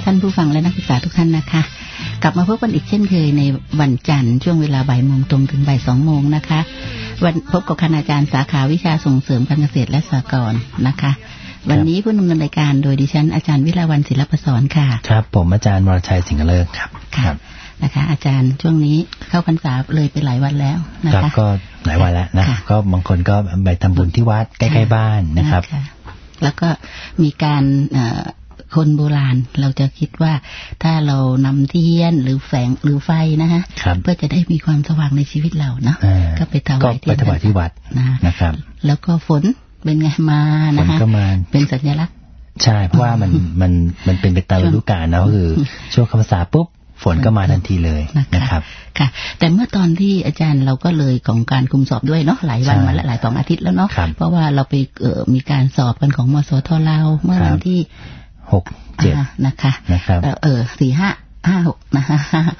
ท่านผู้ฟังและนักศึกษาทุกท่านนะคะกลับมาพบกันอีกเช่นเคยในวันจันทร์ช่วงเวลาบ่ายโมงตรงถึงบ่าย2 โมงนะคะวันพบกับคณาจารย์สาขาวิชาส่งเสริมการเกษตรและสหกรณ์นะคะวันนี้ผู้ดำเนินรายการโดยดิฉันอาจารย์วิลาวันศิลปศรค่ะครับผมอาจารย์วรชัยสิงห์เลิศครับครับนะคะอาจารย์ช่วงนี้เข้าพรรษาเลยไปหลายวันแล้วนะคะก็หลายวันแล้วนะก็บางคนก็ไปทำบุญที่วัดใกล้ๆบ้านนะครับแล้วก็มีการคนโบราณเราจะคิดว่าถ้าเรานำเทียนหรือแสงหรือไฟนะฮะเพื่อจะได้มีความสว่างในชีวิตเราเนาะก็ไปถวายที่วัดนะครับแล้วก็ฝนเป็นไงมานะฮะเป็นสัญลักษณ์ใช่เพราะว่ามันเป็นไปตามฤดูกาลนะก็คือช่วงเข้าพรรษาปุ๊บฝนก็มาทันทีเลยนะครับค่ะแต่เมื่อตอนที่อาจารย์เราก็เลยของการคุมสอบด้วยเนาะหลายวันมาแล้วหลาย2 อาทิตย์แล้วเนาะเพราะว่าเราไปมีการสอบกันของมสท.เราเมื่อวันที่6-7นะคะ4-5-5-6นะคะ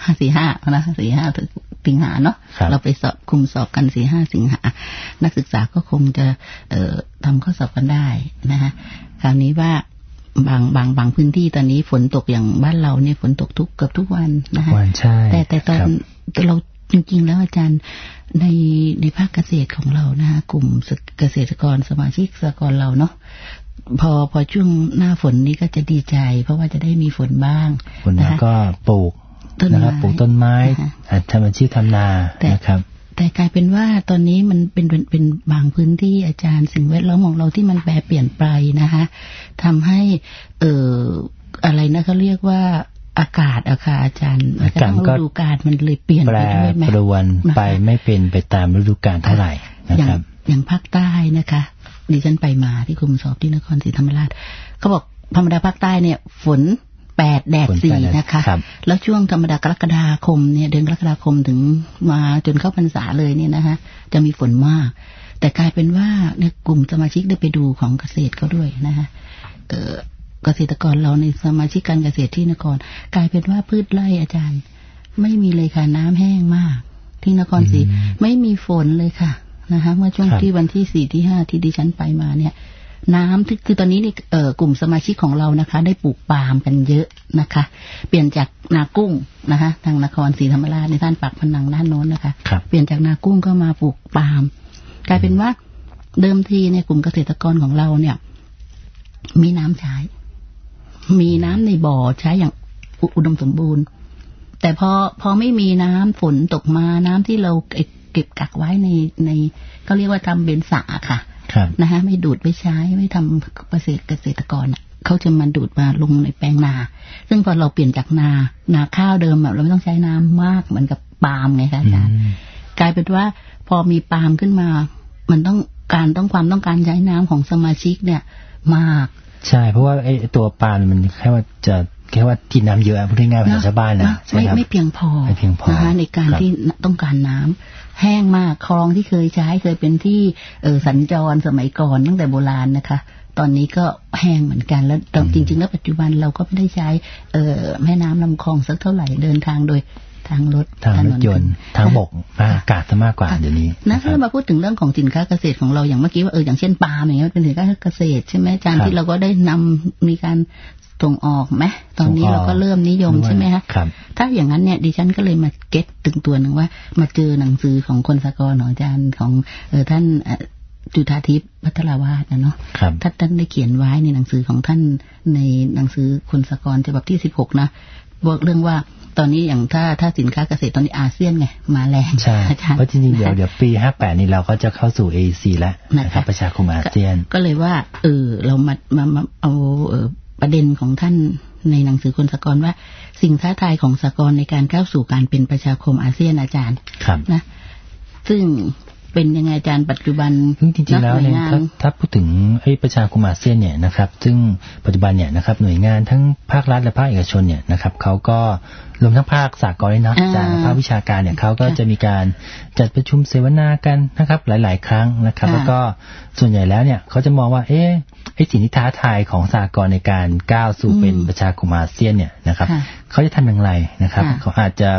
4-5นะ4-5สิงหาเนาะเราไปสอบคุมสอบกัน4-5 สิงหานักศึกษาก็คงจะทำข้อสอบกันได้นะคะคราวนี้ว่าบางพื้นที่ตอนนี้ฝนตกอย่างบ้านเราเนี่ยฝนตกเกือบทุกวันนะคะแต่ตอนเราจริงๆแล้วอาจารย์ในภาคเกษตรของเรานะคะกลุ่มเกษตรกรสมาชิกสหกรณ์เราเนาะพอช่วงหน้าฝนนี้ก็จะดีใจเพราะว่าจะได้มีฝนบ้างแล้วก็ปลูกนะครับปลูกต้นไม้ทำอาชีพทำนานะครับแต่กลายเป็นว่าตอนนี้มันเป็นบางพื้นที่อาจารย์สิ่งแวดล้อมของเราที่มันแปรเปลี่ยนไปนะคะทำให้อะไรนะเขาเรียกว่าอากาศอาจารย์ฤดูกาลมันเลยเปลี่ยนไปด้วยไหมแปรปรวนไปไม่เป็นไปตามฤดูกาลเท่าไหร่นะครับอย่างภาคใต้นะคะดิฉันไปมาที่คุมสอบที่นครศรีธรรมราชเขาบอกธรรมดาภาคใต้เนี่ยฝน8 แดด 4นะคะแล้วช่วงธรรมดากรกฎาคมเนี่ยเดือนกรกฎาคมถึงมาจนเข้าพรรษาเลยเนี่ยนะคะจะมีฝนมากแต่กลายเป็นว่าเนี่ยกลุ่มสมาชิกได้ไปดูของเกษตรเขาด้วยนะคะเกษตรกรเราในสมาชิกการเกษตรที่นครกลายเป็นว่าพืชไร่อาจารย์ไม่มีเลยค่ะน้ำแห้งมากที่นครศรีไม่มีฝนเลยค่ะนะคะเมื่อช่วงที่วันที่4 ที่ 5ที่ดิฉันไปมาเนี่ยน้ำคือตอนนี้นี่กลุ่มสมาชิกของเรานะคะได้ปลูกปาล์มกันเยอะนะคะเปลี่ยนจากนากุ้งนะคะทางนครศรีธรรมราชในด้านปากพนังด้านโน้นนะคะเปลี่ยนจากนากุ้งก็มาปลูกปาล์มกลายเป็นว่าเดิมทีในกลุ่มเกษตรกรของเราเนี่ยมีน้ำใช้มีน้ำในบ่อใช้อย่างอุดมสมบูรณ์แต่พอไม่มีน้ำฝนตกมาน้ำที่เราเก็บกักไว้ในเขาเรียกว่าทำเป็นสระค่ะนะคะไม่ดูดไปใช้ไม่ทำเกษตรกรเขาจะมาดูดมาลงในแปลงนาซึ่งพอเราเปลี่ยนจากนาข้าวเดิมเราไม่ต้องใช้น้ำมากเหมือนกับปาล์มไงคะอาจารย์กลายเป็นว่าพอมีปาล์มขึ้นมามันต้องความต้องการใช้น้ำของสมาชิกเนี่ยมากใช่เพราะว่าไอ้ตัวปาล์มมันแค่ว่ากินน้ำเยอะพูดง่ายๆภาษาชาวบ้านนะไม่เพียงพอนะคะในการที่ต้องการน้ำแห้งมากคลองที่เคยใช้เคยเป็นที่สัญจรสมัยก่อนตั้งแต่โบราณนะคะตอนนี้ก็แห้งเหมือนกันแล้วจริงๆแล้วปัจจุบันเราก็ไม่ได้ใช้แม่น้ำลำคลองสักเท่าไหร่เดินทางโดยทางรถยนต์ทางบกอากาศจะมากกว่าเดี๋ยวนี้นะถ้ามาพูดถึงเรื่องของสินค้าเกษตรของเราอย่างเมื่อกี้ว่าอย่างเช่นปาล์มอย่างเงี้ยเป็นสินค้าเกษตรใช่ไหมอาจารย์ที่เราก็ได้มีการส่งออกไหมตอนนี้เราก็เริ่มนิยมใช่ไหมคะถ้าอย่างนั้นเนี่ยดิฉันก็เลยมาเก็ตถึงตัวหนึ่งว่ามาเจอหนังสือของคนสหกรณ์ของอาจารย์ของท่านจุฑาทิพย์พัทรวาทนะเนาะท่านได้เขียนไว้ในหนังสือของท่านในหนังสือคนสหกรณ์ฉบับที่16นะบอกเรื่องว่าตอนนี้อย่างถ้าสินค้าเกษตรตอนนี้อาเซียนไงมาแรงใช่เพราะจริงๆเดี๋ยวปี58นี้เราก็จะเข้าสู่ AEC แล้วนะครับประชาคมอาเซียนก็เลยว่าเรามาเอาประเด็นของท่านในหนังสือคนสหกรณ์ว่าสิ่งท้าทายของสหกรณ์ในการเข้าสู่การเป็นประชาคมอาเซียนอาจารย์นะซึ่งเป็นยังไงอาจารย์ปัจจุบันจริงๆแล้วเนี่ยถ้าพูดถึงประชาคมอาเซียนเนี่ยนะครับซึ่งปัจจุบันเนี่ยนะครับหน่วยงานทั้งภาครัฐและภาคเอกชนเนี่ยนะครับเขาก็รวมทั้งภาคสากลด้วยนะจากภาควิชาการเนี่ยเขาก็จะมีการจัดประชุมเสวนากันนะครับหลายๆครั้งนะครับแล้วก็ส่วนใหญ่แล้วเนี่ยเขาจะมองว่าสิ่งที่ท้าทายของสากลในการก้าวสู่เป็นประชาคมอาเซียนเนี่ยนะครับเขาจะทำอย่างไรนะครับเขาอาจจะ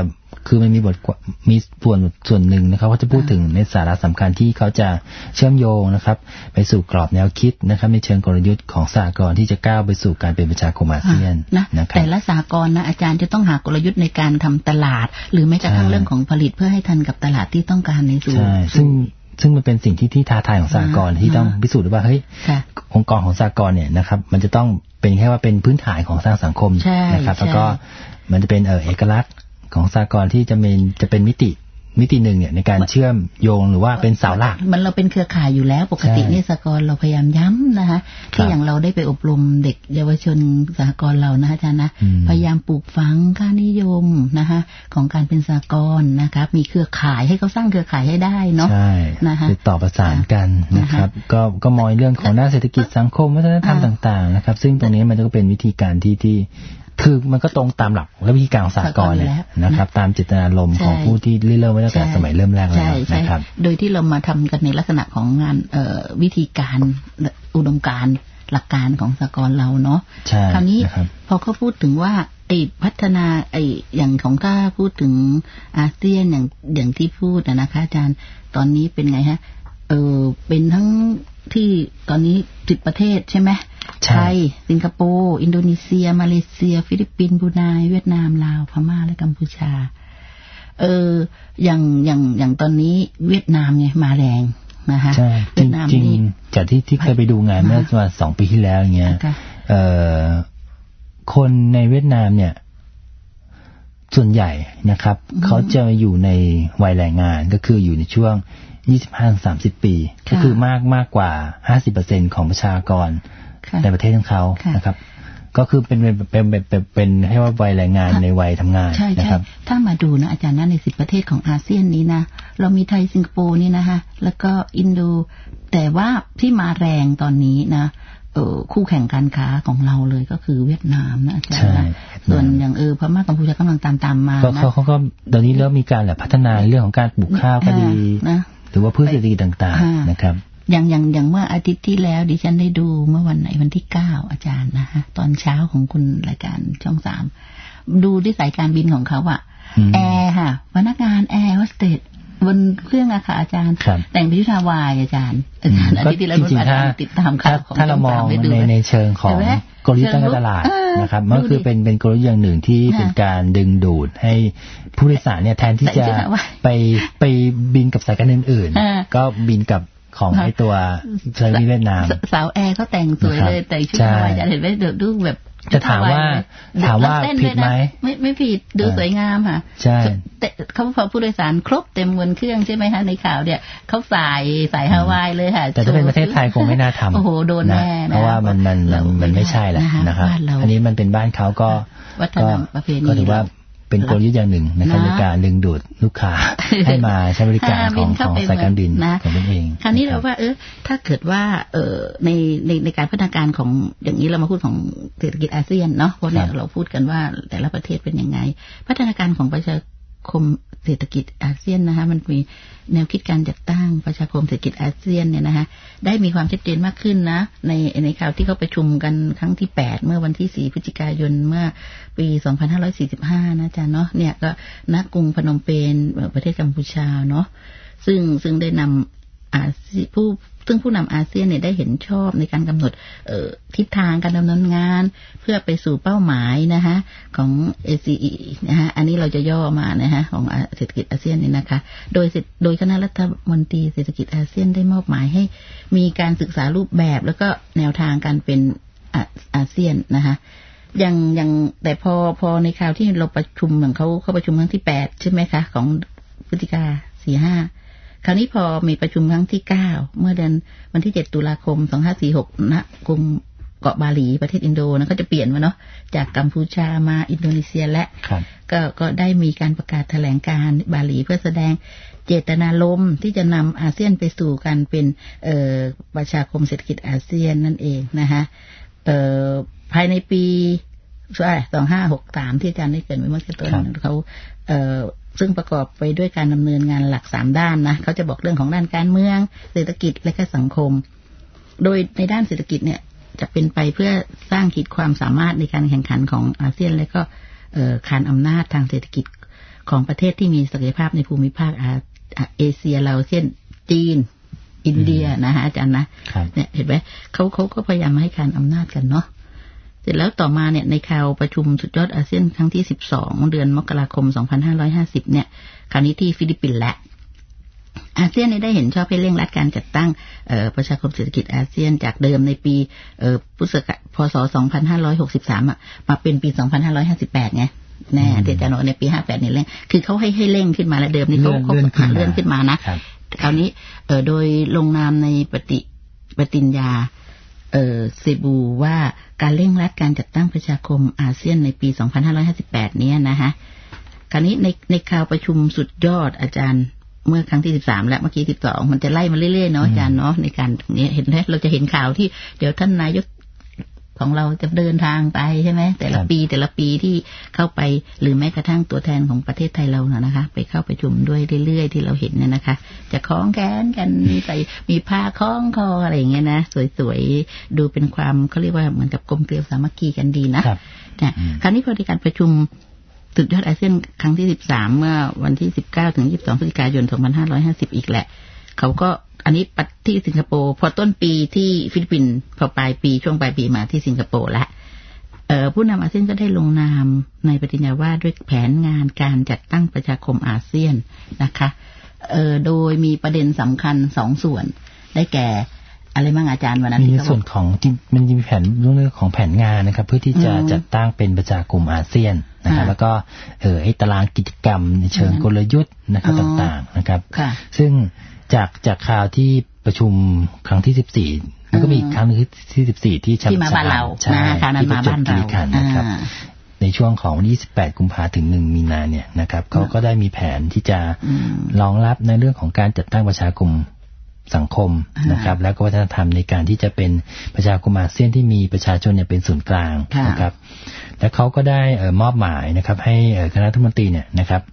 คือมันมีส่วนหนึ่งนะครับเขาจะพูดถึงในสาระสำคัญที่เขาจะเชื่อมโยงนะครับไปสู่กรอบแนวคิดนะครับในเชิงกลยุทธ์ของสหกรณ์ที่จะก้าวไปสู่การเป็นประชาคมอาเซียนนะครับแต่ละสหกรณ์นะอาจารย์จะต้องหากลยุทธ์ในการทำตลาดหรือแม้กระทั่งเรื่องของผลิตเพื่อให้ทันกับตลาดที่ต้องการในสู่ซึ่งมันเป็นสิ่งที่ท้าทายของสหกรณ์ที่ต้องพิสูจน์ว่าเฮ้ยองค์กรของสหกรณ์เนี่ยนะครับมันจะต้องเป็นแค่ว่าเป็นพื้นฐานของสร้างสังคมนะครับแล้วก็มันจะเป็นเอกลักษณ์ของสหกรณ์ที่จะเป็นมิติหนึ่งเนี่ยในการเชื่อมโยงหรือว่าเป็นเสาหลักมันเราเป็นเครือข่ายอยู่แล้วปกติเนี่ยสหกรณ์เราพยายามย้ำนะคะที่อย่างเราได้ไปอบรมเด็กเยาวชนสหกรณ์เรานะอาจารย์นะพยายามปลูกฝังค่านิยมนะคะของการเป็นสหกรณ์นะครับมีเครือข่ายให้เขาสร้างเครือข่ายให้ได้เนาะนะคะติดต่อประสานกันนะครับก็มองเรื่องของด้านเศรษฐกิจสังคมวัฒนธรรมต่างๆนะครับซึ่งตรงนี้มันก็เป็นวิธีการที่คือมันก็ตรงตามหลักและวิธีการของสหกรณ์เลยนะครับตามเจตนารมณ์ของผู้ที่เริ่มไว้ตั้งแต่สมัยเริ่มแรกแล้วนะครับโดยที่เรามาทำกันในลักษณะของงานวิธีการอุดมการณ์หลักการของสหกรณ์เราเนาะคราวนี้พอเขาพูดถึงว่าพัฒนาอย่างของถ้าพูดถึงอาเซียนอย่างที่พูดนะคะอาจารย์ตอนนี้เป็นไงฮะเป็นทั้งที่ตอนนี้10ประเทศใช่ไหมไทยสิงคโปร์อินโดนีเซียมาเลเซียฟิลิปปินส์บรูไนเวียดนามลาวพม่าและกัมพูชาอย่างตอนนี้เวียดนามไงมาแรงนะคะเวียดนามจริงจากที่เคยไปดูงานเมื่อประมาณ2 ปีที่แล้วอย่างเงี้ยคนในเวียดนามเนี่ยส่วนใหญ่นะครับเขาจะอยู่ในวัยแรงงานก็คืออยู่ในช่วง25-30 ปีก็คือมากกว่า 50% ของประชากรในประเทศของเขานะครับก็คือเป็นให้ว่าวัยแรงงานในวัยทำงานนะครับถ้ามาดูนะอาจารย์นะใน10ประเทศของอาเซียนนี้นะเรามีไทยสิงคโปร์นี่นะคะแล้วก็อินโดแต่ว่าที่มาแรงตอนนี้นะคู่แข่งการค้าของเราเลยก็คือเวียดนามนะอาจารย์นะส่วนอย่างพม่ากัมพูชากำลังตามมานะเขาก็ตอนนี้เริ่มมีการพัฒนาเรื่องของการปลูกข้าวก็ดีนะหรือว่าพืชเศรษฐกิจต่างๆนะครับอย่างเมื่ออาทิตย์ที่แล้วดิฉันได้ดูเมื่อวันไหนวันที่9อาจารย์นะคะตอนเช้าของคุณรายการช่อง3ดูที่สายการบินของเขาอะแอร์ค่ะพนักงานแอร์โฮสเตสบนเครื่องอะค่ะอาจารย์แต่งเป็นชุดฮาวายอาจารย์อาทิตย์ที่แล้วจริงๆติดตามข่าวถ้าเรามองในเชิงของกลยุทธ์การตลาดนะครับมันคือเป็นกลยุทธ์อย่างหนึ่งที่เป็นการดึงดูดให้ผู้โดยสารเนี่ยแทนที่จะไปบินกับสายการอื่นๆก็บินกับของไอ้ตัวเซอร์วิสเวียดนามสาวแอร์เขาแต่งสวยเลยแต่ชุดฮาวายจะเห็นไหมดูแบบจะถามว่าผิดไหมไม่ผิดดูสวยงามค่ะใช่แต่เขาพอผู้โดยสารครบเต็มบนเครื่องใช่ไหมคะในข่าวเนี่ยเขาใส่ฮาวายเลยค่ะแต่ถ้าเป็นประเทศไทยคงไม่น่าทำโอ้โหโดนแน่เพราะว่ามันไม่ใช่แหละนะครับอันนี้มันเป็นบ้านเขาก็วัฒนธรรมประเพณีก็ถือว่าเป็นกลยุทธ์อย่างหนึ่งนะครับในการดึงดูดลูกค้าให้มาใช้บริการของสายการบินของตนเองคราวนี้เราว่าถ้าเกิดว่าในการพัฒนาการของอย่างนี้เรามาพูดของเศรษฐกิจอาเซียนเนาะเพราะเนี่ยเราพูดกันว่าแต่ละประเทศเป็นยังไงพัฒนาการของประชาคมเศรษฐกิจอาเซียนนะคะมันมีแนวคิดการจัดตั้งประชาคมเศรษฐกิจอาเซียนเนี่ยนะคะได้มีความชัดเจนมากขึ้นนะในข่าวที่เขาประชุมกันครั้งที่8เมื่อวันที่4พฤศจิกายนเมื่อปี2545นะจ๊ะเนาะเนี่ยก็ณกรุงพนมเปญประเทศกัมพูชาเนาะซึ่งได้นำผู้นำอาเซียนเนี่ยได้เห็นชอบในการกำหนดทิศทางการดำเนินงานเพื่อไปสู่เป้าหมายนะคะของ ACE นะคะอันนี้เราจะย่อมานะคะของเศรษฐกิจอาเซียนนี่นะคะโดยคณะรัฐมนตรีเศรษฐกิจอาเซียนได้มอบหมายให้มีการศึกษารูปแบบแล้วก็แนวทางการเป็นอาเซียนนะคะอย่างแต่พอในคราวที่เราประชุมของเขาประชุมครั้งที่8ใช่ไหมคะของพฤศจิกา45คราวนี้พอมีประชุมครั้งที่9เมื่อเดือนวันที่7ตุลาคม2546ณกรุงเกาะบาหลีประเทศอินโดนะก็จะเปลี่ยนมาเนาะจากกัมพูชามาอินโดนีเซียและก็ได้มีการประกาศแถลงการบาหลีเพื่อแสดงเจตนารมณ์ที่จะนำอาเซียนไปสู่การเป็นประชาคมเศรษฐกิจอาเซียนนั่นเองนะคะภายในปี2563ที่อาจารย์ได้เกริ่นไว้เมื่อกี้ต้นเขาซึ่งประกอบไปด้วยการดำเนินงานหลัก3ด้านนะเขาจะบอกเรื่องของด้านการเมืองเศรษฐกิจและก็สังคมโดยในด้านเศรษฐกิจเนี่ยจะเป็นไปเพื่อสร้างขีดความสามารถในการแข่งขันของอาเซียนและก็คานอำนาจทางเศรษฐกิจของประเทศที่มีศักยภาพในภูมิภาคเอเชียเราเช่นจีนอินเดียนะฮะอาจารย์นะเนี่ยเห็นไหมเขาก็พยายามให้การอำนาจกันเนาะเสร็จแล้วต่อมาเนี่ยในข่าวประชุมสุดยอดอาเซียนครั้งที่12เดือนมกราคม2550เนี่ยคราวนี้ที่ฟิลิปปินส์และอาเซียนได้เห็นชอบให้เร่งรัดการจัดตั้งประชาคมเศรษฐกิจอาเซียนจากเดิมในปีพุทธศักราชพศ2563มาเป็นปี2558ไงแน่แต่จะในปี58เนี่ยเร่งคือเขาให้เร่งขึ้นมาแล้วเดิมนี่เขาเลื่อนขึ้นมานะคราวนี้โดยลงนามในปฏิญญาเซบูว่าการเร่งรัดการจัดตั้งประชาคมอาเซียนในปี2558เนี้ยนะฮะคราวนี้ในข่าวประชุมสุดยอดอาจารย์เมื่อครั้งที่13และเมื่อกี้12มันจะไล่มาเรื่อยๆเนาะอาจารย์เนาะในการตรงนี้เห็นไหมเราจะเห็นข่าวที่เดี๋ยวท่านนายกของเราจะเดินทางไปใช่ไหมแต่ละปีที่เข้าไปหรือแม้กระทั่งตัวแทนของประเทศไทยเรานะคะไปเข้าประชุมด้วยเรื่อยๆที่เราเห็นเนี่ยนะคะจะคล้องแขนกันใส่มีผ้าคล้องคออะไรอย่างเงี้ยนะสวยๆดูเป็นความเขาเรียกว่าเหมือนกับกลมเกลียวสามัคคีกันดีนะเนี่ยคราวนี้พอในการประชุมสุดยอดอาเซียนครั้งที่13เมื่อวันที่19ถึง22พฤศจิกายน2550อีกแหละเขาก็อันนี้ปัดที่สิงคโปร์พอต้นปีที่ฟิลิปปินส์พอปลายปีช่วงปลายปีมาที่สิงคโปร์ละผู้นำอาเซียนก็ได้ลงนามในปฏิญญาว่าด้วยแผนงานการจัดตั้งประชาคมอาเซียนนะคะโดยมีประเด็นสำคัญ2ส่วนได้แก่อะไรบ้างอาจารย์วันนั้นมีส่วนของมันมีแผนเรื่องของแผนงานนะครับเพื่อที่จะจัดตั้งเป็นประชาคมอาเซียนนะครับแล้วก็ไอ้ตารางกิจกรรมในเชิงกลยุทธ์นะครับต่างๆนะครับซึ่งจากข่าวที่ประชุมครั้งที่14มันก็มีครั้งที่14ที่ที่มาบ้านเรานะคะนั้นมาบ้านเรานะครับในช่วงของ28กุมภาพันธ์ถึง1มีนาเนี่ยนะครับเขาก็ได้มีแผนที่จะรองรับในเรื่องของการจัดตั้งประชาคมสังคมนะครับแล้วก็วัฒนธรรมในการที่จะเป็นประชาคมอาเซียนที่มีประชาชนเนี่ยเป็นศูนย์กลางนะครับและเขาก็ได้มอบหมายนะครับให้คณะรัฐมนตรีเนี่ยนะครับ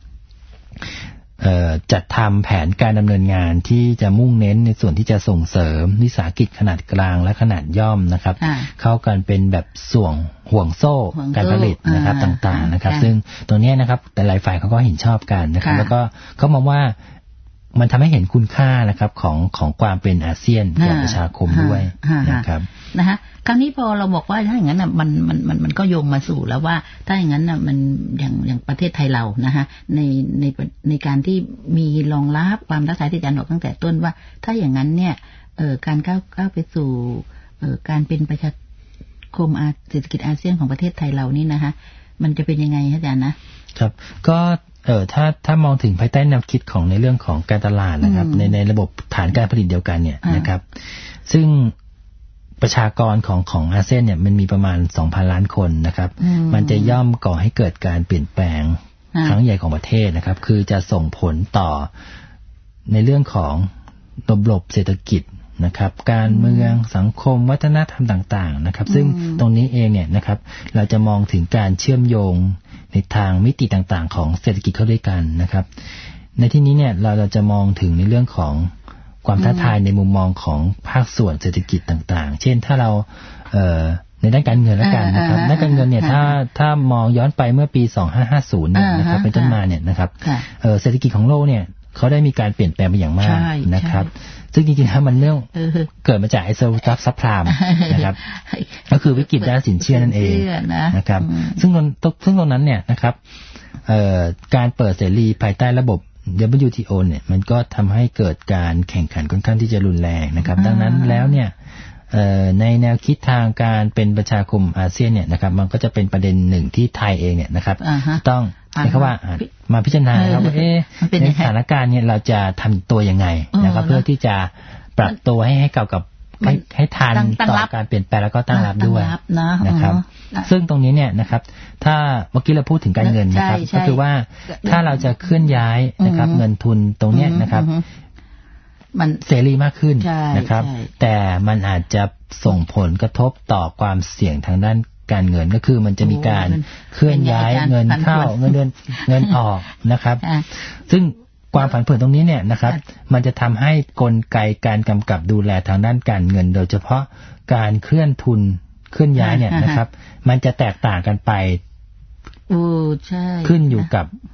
จัดทำแผนการดำเนินงานที่จะมุ่งเน้นในส่วนที่จะส่งเสริมวิสาหกิจขนาดกลางและขนาดย่อมนะครับเข้ากันเป็นแบบห่วงโซ่การผลิตนะครับต่างๆนะครับซึ่งตรงนี้นะครับแต่หลายฝ่ายเขาก็เห็นชอบกันนะครับแล้วก็เขามองว่ามันทำให้เห็นคุณค่านะครับของความเป็นอาเซียนกับประชาคมด้วยนะครับนะคะคราวนี้พอเราบอกว่าถ้าอย่างนั้นมันก็โยงมาสู่แล้วว่าถ้าอย่างนั้นมันอย่างประเทศไทยเรานะคะในการที่มีรองรับความท้าทายที่อาจารย์บอกตั้งแต่ต้นว่าถ้าอย่างนั้นเนี่ยการก้าวไปสู่การเป็นประชาคมเศรษฐกิจอาเซียนของประเทศไทยเรานี่นะคะมันจะเป็นยังไงอาจารย์นะครับก็ถ้ามองถึงภายใต้แนวคิดของในเรื่องของการตลาดนะครับในระบบฐานการผลิตเดียวกันเนี่ยนะครับซึ่งประชากรของอาเซียนเนี่ยมันมีประมาณ 2,000 ล้านคนนะครับมันจะย่อมก่อให้เกิดการเปลี่ยนแปลงครั้งใหญ่ของประเทศนะครับคือจะส่งผลต่อในเรื่องของระบบเศรษฐกิจนะครับการเมืองสังคมวัฒนธรรมต่างๆนะครับซึ่งตรงนี้เองเนี่ยนะครับเราจะมองถึงการเชื่อมโยงในทางมิติต่างๆของเศรษฐกิจเข้าด้วยกันนะครับในที่นี้เนี่ยเราจะมองถึงในเรื่องของความท้าทายในมุมมองของภาคส่วนเศรษฐกิจต่างๆเช่นถ้าเราในด้านการเงินแล้วกันนะครับด้านการเงินเนี่ยถ้ามองย้อนไปเมื่อปี2550เนี่ยนะครับเป็นต้นมาเนี่ยนะครับเศรษฐกิจของโลกเนี่ยเขาได้มีการเปลี่ยนแปลงไปอย่างมากนะครับซึ่งจริงๆแล้วมันเรื่องเกิดมาจากไอ้ซับพลามนะครับก็คือวิกฤตด้านสินเชื่อนั่นเองนะครับซึ่งตรงนั้นเนี่ยนะครับการเปิดเสรีภายใต้ระบบ WTO เนี่ยมันก็ทำให้เกิดการแข่งขันค่อนข้างที่จะรุนแรงนะครับดังนั้นแล้วเนี่ยในแนวคิดทางการเป็นประชาคมอาเซียนเนี่ยนะครับมันก็จะเป็นประเด็นหนึ่งที่ไทยเองเนี่ยนะครับต้องใช้คำว่ามาพิจารณาครับว่าในสถานการณ์เนี่ยเราจะทำตัวยังไงนะครับเพื่อที่จะปรับตัวให้เก่ากับให้ทันต่อการเปลี่ยนแปลงแล้วก็ตั้งรับด้วยนะครับซึ่งตรงนี้เนี่ยนะครับถ้าเมื่อกี้เราพูดถึงการเงินนะครับก็คือว่าถ้าเราจะเคลื่อนย้ายนะครับเงินทุนตรงนี้นะครับมันเสรีมากขึ้นนะครับแต่มันอาจจะส่งผลกระทบต่อความเสี่ยงทางด้านการเงินก็คือมันจะมีการเคลื่อนย้ายเงินเข้าเงินออกนะครับซึ่งความผันผวนตรงนี้เนี่ยนะครับมันจะทำให้กลไกการกำกับดูแลทางด้านการเงินโดยเฉพาะการเคลื่อนทุนเคลื่อนย้ายเนี่ยนะครับมันจะแตกต่างกันไปขึ้นอยู่กับ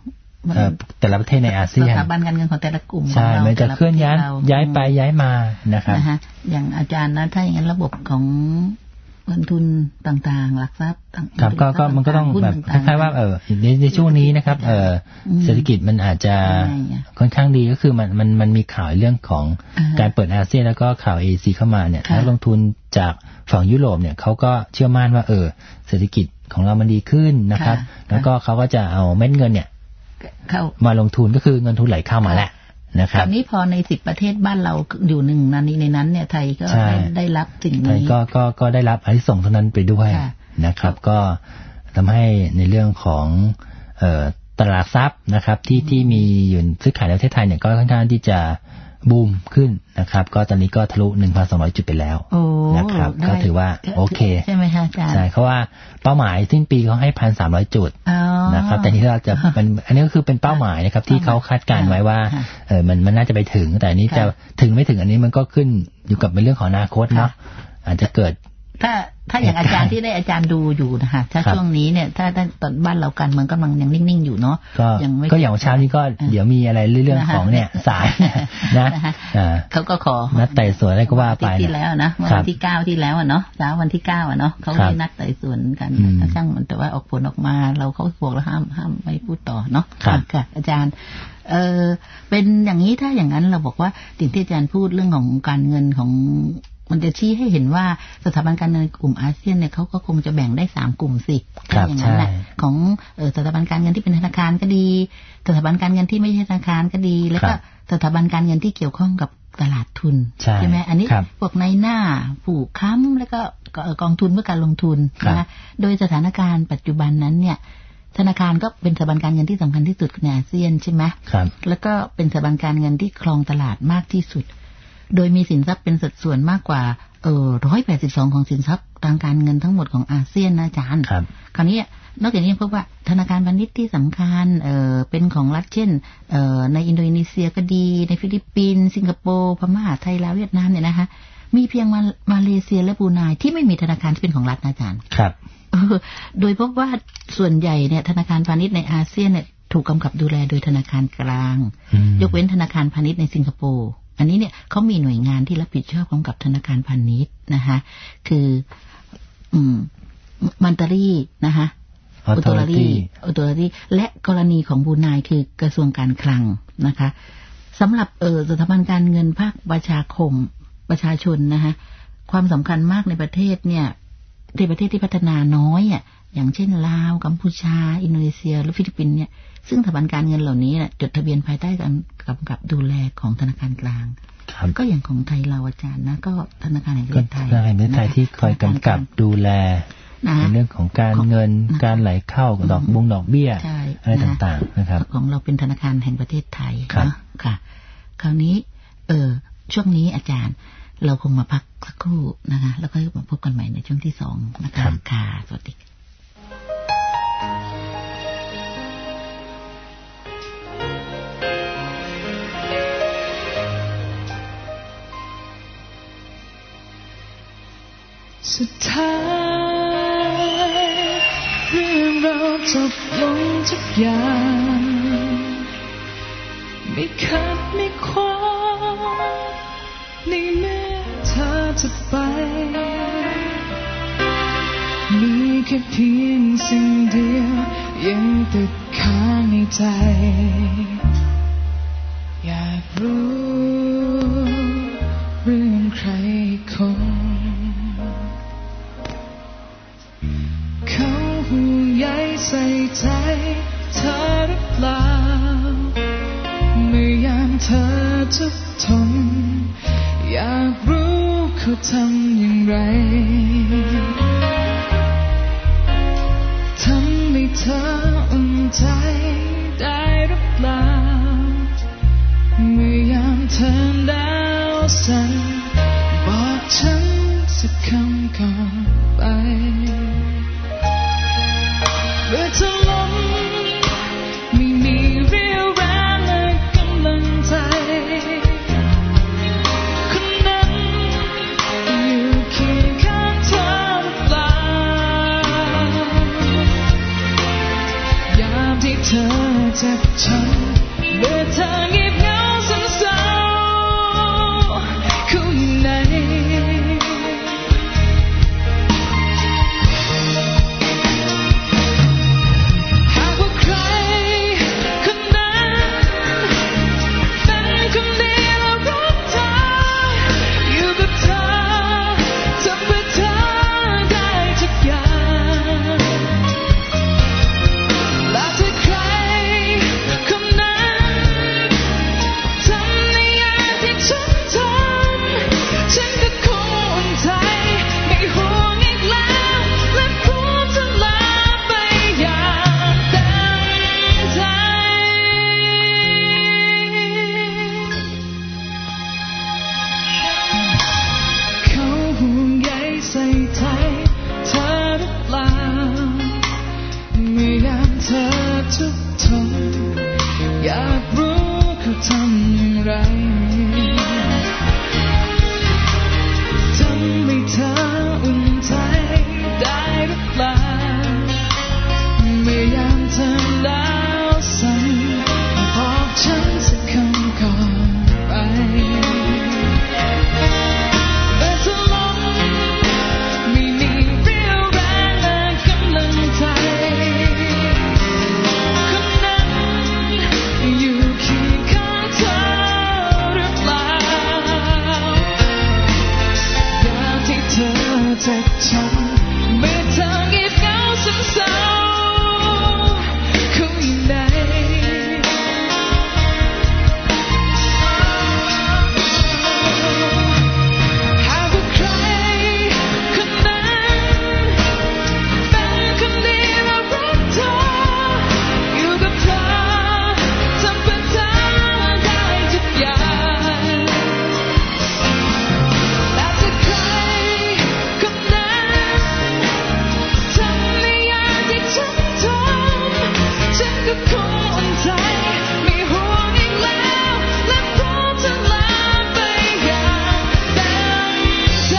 แต่ละประเทศในอาเซียนสถาบันการเงินของแต่ละกลุ่มใช่มันจะเคลื่อนย้ายไปย้ายมานะครับอย่างอาจารย์นะถ้าอย่างนั้นระบบของเงินทุนต่างๆหลักทรัพย์ครับก็มันก็ต้องแบบคล้ายๆว่าในช่วงนี้นะครับเศรษฐกิจมันอาจจะค่อนข้างดีก็คือมันมีข่าวเรื่องของการเปิดอาเซียนแล้วก็ข่าวAECเข้ามาเนี่ยนักลงทุนจากฝั่งยุโรปเนี่ยเขาก็เชื่อมั่นว่าเศรษฐกิจของเรามันดีขึ้นนะครับแล้วก็เขาก็จะเอาเม็ดเงินเนี่ยมาลงทุนก็คือเงินทุนไหลเข้ามาแล้วนะครับคราวนี้พอใน10ประเทศบ้านเราอยู่หนึ่งในนั้นเนี่ยไทยก็ได้รับสิ่งนี้ไทยก็ได้รับอานิสงส์เท่านั้นไปด้วยนะครับก็ทำให้ในเรื่องของตลาดทรัพย์นะครับที่มีอยู่ซื้อขายในประเทศไทยเนี่ยก็ค่อนข้างที่จะบูมขึ้นนะครับก็ตอนนี้ก็ทะลุ 1,200 จุดไปแล้วนะครับก็ถือว่าโอเคใช่ไหมคะอาจารย์ใช่เพราะว่าเป้าหมายสิ้นปีเขาให้ 1,300 จุดนะครับแต่ที่เราจะอันนี้ก็คือเป็นเป้าหมายนะครับที่เขาคาดการไว้ว่ามันน่าจะไปถึงแต่นี้จะถึงไม่ถึงอันนี้มันก็ขึ้นอยู่กับเป็นเรื่องของอนาคตเนาะอาจจะเกิดถ้าอย่างอาจารย์ที่ได้อาจารย์ดูอยู่นะคะถ้าช่วงนี้เนี่ยถ้าตอนบ้านเรากันมันกำลังยังนิ่งๆอยู่เนาะก็อย่างเช้านี้ก็เดี๋ยวมีอะไรเรื่องของเนี่ยศาลนะเขาก็ขอนัดไต่สวนอะไรก็ว่าไปที่แล้วนะวันที่9ที่แล้วเนาะเช้าวันที่9เนาะเขาได้นัดไต่สวนกันช่างมันแต่ว่าออกผลออกมาเราเขาบอกแล้วห้ามไม่พูดต่อเนาะค่ะอาจารย์เป็นอย่างนี้ถ้าอย่างนั้นเราบอกว่าสิ่งที่อาจารย์พูดเรื่องของการเงินของมันจะชี้ให้เห็นว่าสถาบันการเงินกลุ่มอาเซียนเนี่ยเขาก็คงจะแบ่งได้3กลุ่มสิอย่างนั้นแหละของสถาบันการเงินที่เป็นธนาคารก็ดีสถาบันการเงินที่ไม่ใช่ธนาคารก็ดีแล้วก็สถาบันการเงินที่เกี่ยวข้องกับตลาดทุนใช่ไหมอันนี้พวกในหน้าผู้ค้ำแล้วก็กองทุนเพื่อการลงทุนนะคะโดยสถานการณ์ปัจจุบันนั้นเนี่ยธนาคารก็เป็นสถาบันการเงินที่สำคัญที่สุดในอาเซียนใช่ไหมแล้วก็เป็นสถาบันการเงินที่ครองตลาดมากที่สุดโดยมีสินทรัพย์เป็นสัดส่วนมากกว่า182ของสินทรัพย์ทางการเงินทั้งหมดของอาเซียนนะอาจารย์คราวนี้นอกจากนี้พบว่าธนาคารพาณิชย์ที่สำคัญเป็นของรัฐเช่นในอินโดนีเซียก็ดีในฟิลิปปินส์สิงคโปร์พม่าไทยลาวเวียดนามเนี่ยนะคะมีเพียงมาเลเซียและบรูไนที่ไม่มีธนาคารที่เป็นของรัฐนะอาจารย์ครับโดยพบว่าส่วนใหญ่เนี่ยธนาคารพาณิชย์ในอาเซียนเนี่ยถูกกำกับดูแลโดยธนาคารกลางยกเว้นธนาคารพาณิชย์ในสิงคโปร์อันนี้เนี่ยเขามีหน่วยงานที่รับผิดชอบกำกับธนาคารพาณิชย์นะคะคือมันตารีนะคะอุตรารีและกรณีของบรูไนคือกระทรวงการคลังนะคะสำหรับสถาบันการเงินภาคประชาชนนะคะความสำคัญมากในประเทศเนี่ยในประเทศที่พัฒนาน้อยอ่ะอย่างเช่นลาวกัมพูชาอินโดนีเซียและฟิลิปปินส์เนี่ยซึ่งสถาบันการเงินเหล่านี้จดทะเบียนภายใต้การกำกับดูแลของธนาคารกลางก็อย่างของไทยเราอาจารย์นะก็ธนาคารแห่งประเทศไทยที่คอยกำกับดูแลในเรื่องของการเงินการไหลเข้าดอกเบี้ยอะไรต่างๆนะครับของเราเป็นธนาคารแห่งประเทศไทยนะค่ะคราวนี้ช่วงนี้อาจารย์เราคงมาพักสักครู่นะคะแล้วก็มาพบกันใหม่ในช่วงที่2นะคะค่ะสวัสดีสุดท้ายเรื่องเราจบลงทุกอย่างไม่ขัดไม่ขวางในเมื่อเธอจะไปมีแค่เพียงสิ่งเดียวยังติดค้างในใจอยากรู้เรื่องใครคนเขาห่วงใยใส่ใจเธอหรือเปล่าเมื่อยามเธอทุกข์ทนอยากรู้เขาทำอย่างไรทำให้เธออุ่นใจได้หรือเปล่าเมื่อยามเธอดาวสั่นบอกฉันสักคำก่อนไปเมื่อเธอล้มไม่มีเรี่ยวแรงและกำลังใจคนนั้นอยู่เคียงข้างเธอหรือเปล่ายามที่เธอจากฉันเมื่อเธอเงียบเหงาซึมเศร้าคู่อยู่ไหนหากว่าใครคนนั้นเป็นคนดีและรักเธออยู่กับเธอทำเพื่อเธอได้ทุกอย่างและถ้าใครคนนั้นทำในอย่างที่ฉันทำฉันก็คงอุ่นใจไม่ห่วงอีกแล้วและพร้อมจะลาไปอย่างเต็มใจเขาห่วงใยใส่ใจเธอหรือเปล่าเมื่อยามเธอทุกข์ทนอยากรู้เขาทำอย่างไรทำให้เธออุ่นใจได้หรือเปล่าเมื่อยามเธอหนาวสั่นบอกฉันสักคำก่อนไปแต่เธอลงไม่มีเรี่ยวแรงและกำลังใจคนนั้นอยู่เคียงข้างเธอหรือเปล่าอย่างที่เธอจากฉันเมื่อเธอเงียบเหงาซึมเศร้าคู่อยู่ไหนหากว่าใครคนนั้นเป็นคนดีและรักเธออยู่กับเธอทำเพื่อเธอได้ทุกอย่างและถ้าใครคนนั้นทำในอย่างที่ฉันทำฉันก็คงอุ่นใจไม่ห่วงอีกแล้วและพร้อมจะลาไปอย่างเต็มใจ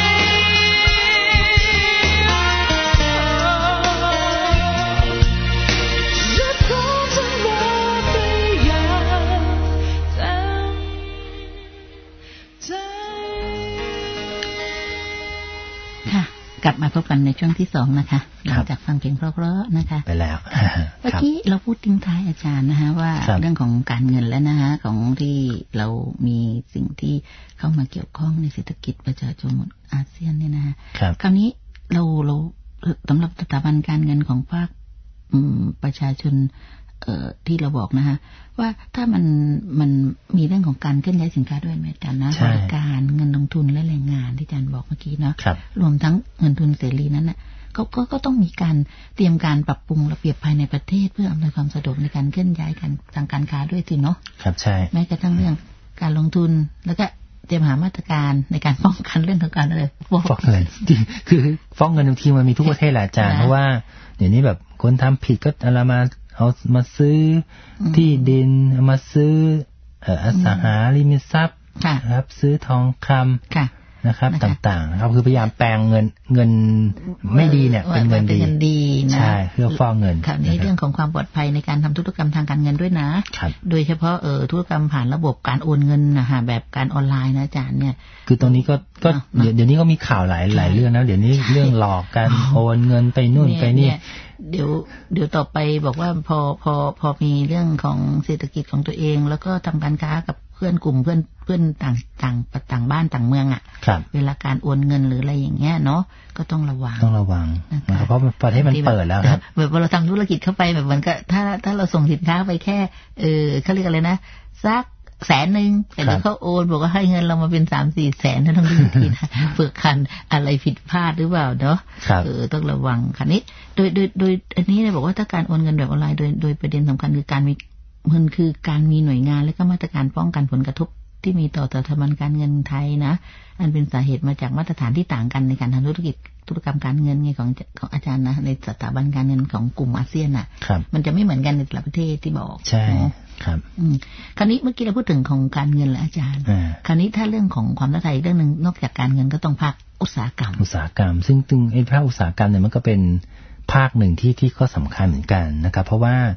และพร้อมจะลาไปอย่างเต็มใจค่ะกลับมาพบกันในช่วงที่สองนะคะหลังจากฟังเพลงเพราะๆนะคะไปแล้วเมื่อกี้เราพูดทิ้งท้ายอาจารย์นะคะว่าครับเรื่องของการเงินแล้วนะคะของที่เรามีสิ่งที่เข้ามาเกี่ยวข้องในเศรษฐกิจประชาชนอาเซียนเนี่ยนะคะครับคราวนี้เราสำหรับสถาบันการเงินของภาคประชาชนที่เราบอกนะคะว่าถ้ามันมีเรื่องของการเคลื่อนย้ายสินค้าด้วยไหมอาจารย์นะใช่บริการเงินลงทุนและแรงงานที่อาจารย์บอกเมื่อกี้เนาะครับรวมทั้งเงินทุนเสรีนั้นน่ะก็ต้องมีการเตรียมการปรับปรุงระเบียบภายในประเทศเพื่ออำนวยความสะดวกในการเคลื่อนย้ายกันทางการค้าด้วยสิเนาะครับใช่แม้กระทั่งเรื่องการลงทุนแล้วก็เตรียมหามาตรการในการป้องกันเรื่องของการอะไรฟอกเงินคือฟอกเงินบางทีมันมีทุกประเทศแหละอาจารย์เพราะว่าเดี๋ยวนี้แบบคนทำผิดก็เอามาซื้อที่ดินเอามาซื้ออสังหาริมทรัพย์นะครับซื้อทองคำนะครับต่างๆนะครับคือพยายามแปลงเงินไม่ดีเนี่ยเป็นเงินดีใช่เพื่อฟอกเงินคราวนี้เรื่องของความปลอดภัยในการทำธุรกรรมทางการเงินด้วยนะโดยเฉพาะธุรกรรมผ่านระบบการโอนเงินนะคะแบบการออนไลน์นะอาจารย์เนี่ยคือตรงนี้ก็เดี๋ยวนี้ก็มีข่าวหลายเรื่องนะเดี๋ยวนี้เรื่องหลอกกันโอนเงินไปนู่นไปนี่เดี๋ยวต่อไปบอกว่าพอมีเรื่องของเศรษฐกิจของตัวเองแล้วก็ทำการค้ากับเพื่อนกลุ่มเพื่อนต่างบ้านต่างเมืองอ่ะเวลาการโอนเงินหรืออะไรอย่างเงี้ยเนาะก็ต้องระวังเพราะประเทศมันเปิดแล้วครับแบบเราทำธุรกิจเข้าไปแบบมันก็ถ้าเราส่งสินค้าไปแค่เขาเรียกอะไรนะสัก100,000แต่เดี๋ยวเขาโอนบอกว่าให้เงินเรามาเป็น3-4 แสนถ้าต้องดูทีนะเผื่อคันอะไรผิดพลาดหรือเปล่าเนาะต้องระวังคันนี้โดยอันนี้เนี่ยบอกว่าถ้าการโอนเงินแบบออนไลน์โดยประเด็นสำคัญคือการมีหน่วยงานและก็มาตรการป้องกันผลกระทบที่มีต่อสถาบันการเงินไทยนะอันเป็นสาเหตุมาจากมาตรฐานที่ต่างกันในการทำธุรกรรมการเงินไงของอาจารย์นะในสถาบันการเงินของกลุ่มอาเซียนน่ะมันจะไม่เหมือนกันในแต่ละประเทศที่บอกใช่ครับคราวนี้เมื่อกี้เราพูดถึงของการเงินแล้วอาจารย์คราวนี้ถ้าเรื่องของความท้าทายเรื่องนึงนอกจากการเงินก็ต้องภาคอุตสาหกรรมซึ่งไอ้ภาคอุตสาหกรรมเนี่ยมันก็เป็นภาคหนึ่งที่ก็สำคัญเหมือนกันนะครับเพราะว่า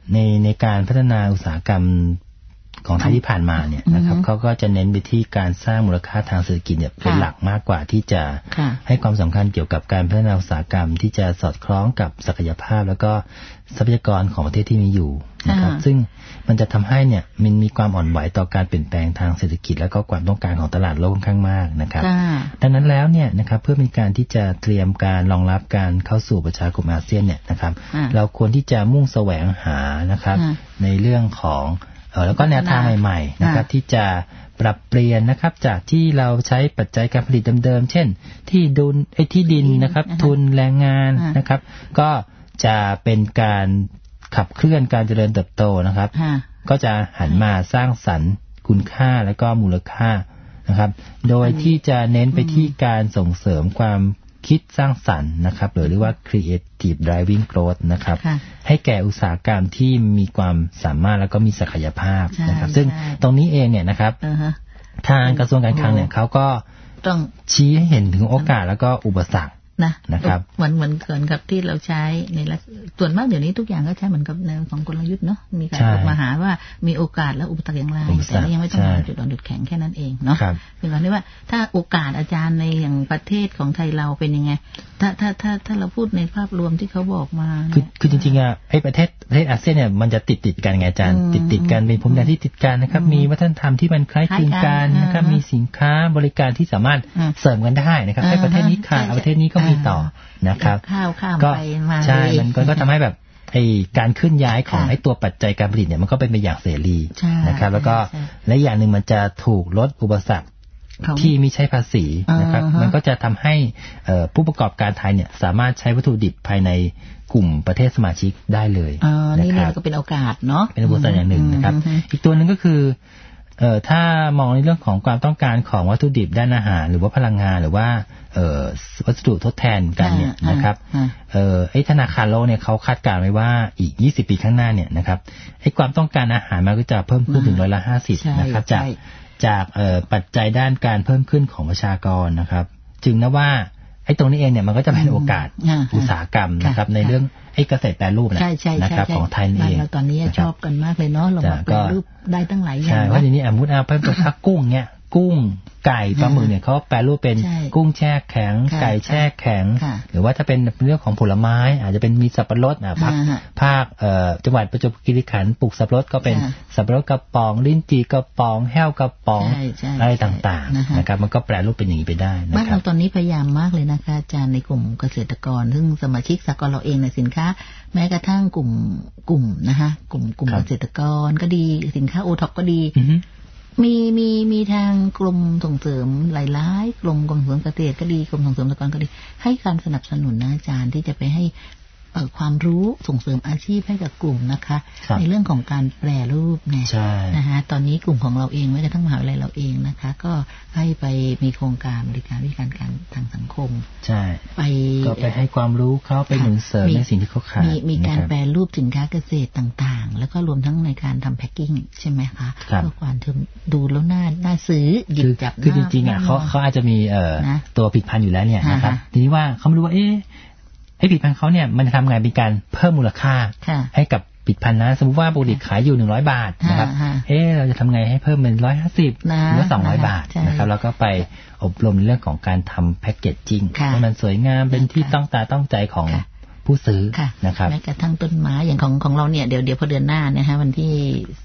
ในการพัฒนาอุตสาหกรรมของไทยที่ผ่านมาเนี่ยนะครับเขาก็จะเน้นไปที่การสร้างมูลค่าทางเศรษฐกิจเนี่ยเป็นหลักมากกว่าที่จะให้ความสำคัญเกี่ยวกับการพัฒนาอุตสาหกรรมที่จะสอดคล้องกับศักยภาพแล้วก็ทรัพยากรของประเทศที่มีอยู่นะครับซึ่งมันจะทำให้เนี่ยมันมีความอ่อนไหวต่อการเปลี่ยนแปลงทางเศรษฐกิจและก็ความต้องการของตลาดโลกค่อนข้างมากนะครับดังนั้นแล้วเนี่ยนะครับเพื่อมีการที่จะเตรียมการรองรับการเข้าสู่ประชาคมอาเซียนเนี่ยนะครับเราควรที่จะมุ่งแสวงหานะครับในเรื่องของแล้วก็แนวทางใหม่ๆนะครับที่จะปรับเปลี่ยนนะครับจากที่เราใช้ปัจจัยการผลิตเดิมๆเช่นที่ดินนะครับทุนแรงงานนะครับก็จะเป็นการขับเคลื่อนการเจริญเติบโตนะครับก็จะหันมาสร้างสรรค์คุณค่าและก็มูลค่านะครับโดยที่จะเน้นไปที่การส่งเสริมความคิดสร้างสรรค์นะครับหรือเรียกว่า creative driving growth นะครับให้แก่อุตสาหกรรมที่มีความสามารถแล้วก็มีศักยภาพนะครับซึ่งตรงนี้เองเนี่ยนะครับทางกระทรวงการคลังเนี่ยเขาก็ต้องชี้ให้เห็นถึงโอกาสแล้วก็อุปสรรคนะครับเหมือนกับที่เราใช้ในส่วนมากเดี๋ยวนี้ทุกอย่างก็ใช้เหมือนกับแนวของกลยุทธ์เนาะมีการออกมาหาว่ามีโอกาสและอุปสรรคอย่างไรแต่ยังไม่ต้องมาจุดอ่อนจุดแข็งแค่นั้นเองเนาะเป็นการที่ว่าถ้าโอกาสอาจารย์ในอย่างประเทศของไทยเราเป็นยังไงถ้าเราพูดในภาพรวมที่เขาบอกมาคือจริงๆอ่ะไอ้ประเทศอาเซียนเนี่ยมันจะติดกันไงอาจารย์ติดกันเป็นพรมแดนที่ติดกันนะครับมีวัฒนธรรมที่มันคล้ายคลึงกันนะครับมีสินค้าบริการที่สามารถเสริมกันได้นะครับให้ประเทศนี้ขาดประเทศนี้ก็มีต่อนะครับก็ใช่มันก็ทำให้แบบไอ้การเคลื่อนย้ายของไอ้ตัวปัจจัยการผลิตเนี่ยมันก็เป็นไปอย่างเสรีนะครับแล้วก็และอย่างหนึ่งมันจะถูกลดอุปสรรคที่ไม่ใช่ภาษีนะครับมันก็จะทำให้ผู้ประกอบการไทยเนี่ยสามารถใช้วัตถุดิบภายในกลุ่มประเทศสมาชิกได้เลยนะครับนี่ก็เป็นโอกาสเนาะเป็นโอกาสอย่างหนึ่งนะครับอีกตัวหนึ่งก็คือถ้ามองในเรื่องของความต้องการของวัตถุดิบด้านอาหารหรือว่าพลังงานหรือว่าวัสดุทดแทนกันเนี่ยนะครับธนาคารโลกเนี่ยเขาคาดการณ์ไว้ว่าอีก20ปีข้างหน้าเนี่ยนะครับความต้องการอาหารมันก็จะเพิ่มขึ้นถึง50%นะครับจากปัจจัยด้านการเพิ่มขึ้นของประชากรนะครับจึงนะว่าตรงนี้เองเนี่ยมันก็จะเป็นโอกาสอุตสาหกรรมนะครับในเรื่องเกษตรแปรรูปนะครับของไทยเองตอนนี้ชอบกันมากเลยเนาะเราแปรรูปได้ตั้งหลายอย่างใช่ว่าทีนี้มุดเอาเพิ่มตัวถ้ากุ้งเนี่ยกุ้งไก่ปลาหมึกเนี่ยเขาแปรรูปเป็นกุ้งแช่แข็งไก่แช่แข็งหรือว่าถ้าเป็นเรื่องของผลไม้อาจจะเป็นมีสับปะรดภาคจังหวัดประจวบคีรีขันธ์ปลูกสับปะรดก็เป็นสับปะรดกระป๋องลิ้นจี่กระป๋องแห้วกระป๋องอะไรต่างๆนะครับมันก็แปรรูปเป็นอย่างนี้ไปได้นะครับบ้านเราตอนนี้พยายามมากเลยนะคะอาจารย์ในกลุ่มเกษตรกรซึ่งสมาชิกสหกรณ์เราเองในสินค้าแม้กระทั่งกลุ่มนะคะกลุ่มเกษตรกรก็ดีสินค้าโอท็อปก็ดีมีทางกรมส่งเสริมหลายๆกรมส่งเสริมเกษตรก็ดีกรมส่งเสริมสหกรณ์ก็ดีให้การสนับสนุนนะอาจารย์ที่จะไปให้ความรู้ส่งเสริมอาชีพให้กับกลุ่มนะคะในเรื่องของการแปรรูปเนี่ยนะคะตอนนี้กลุ่มของเราเองแม้กระทั่งมหาวิทยาลัยเราเองนะคะก็ให้ไปมีโครงการบริการวิธีการทางสังคมใช่ก็ไปให้ความรู้เขาไปหนุนเสริมในสิ่งที่เขาขาดมีการแปรรูปสินค้าเกษตรต่างๆแล้วก็รวมทั้งในการทำแพ็คกิ้งใช่ไหมคะเพื่อความดูแล้วน่าซื้อหยิบจับคือจริงๆอ่ะเขาอาจจะมีตัวผลิตภัณฑ์อยู่แล้วเนี่ยนะครับทีนี้ว่าเขาไม่รู้ว่าผลิตภัณฑ์เขาเนี่ยมันจะทำไงเป็นการเพิ่มมูลค่าให้กับผลิตภัณฑ์นะสมมติว่าปกติขายอยู่100 บาทนะครับเราจะทำไงให้เพิ่มเป็น150หรือ200 บาทนะครับแล้วก็ไปอบรมในเรื่องของการทำแพ็กเกจจิ้งให้มันสวยงามเป็นที่ต้องตาต้องใจของผู้ซื้อนะครับแม้กระทั่งต้นไม้อย่างของเราเนี่ยเดี๋ยวพอเดือนหน้านะฮะวันที่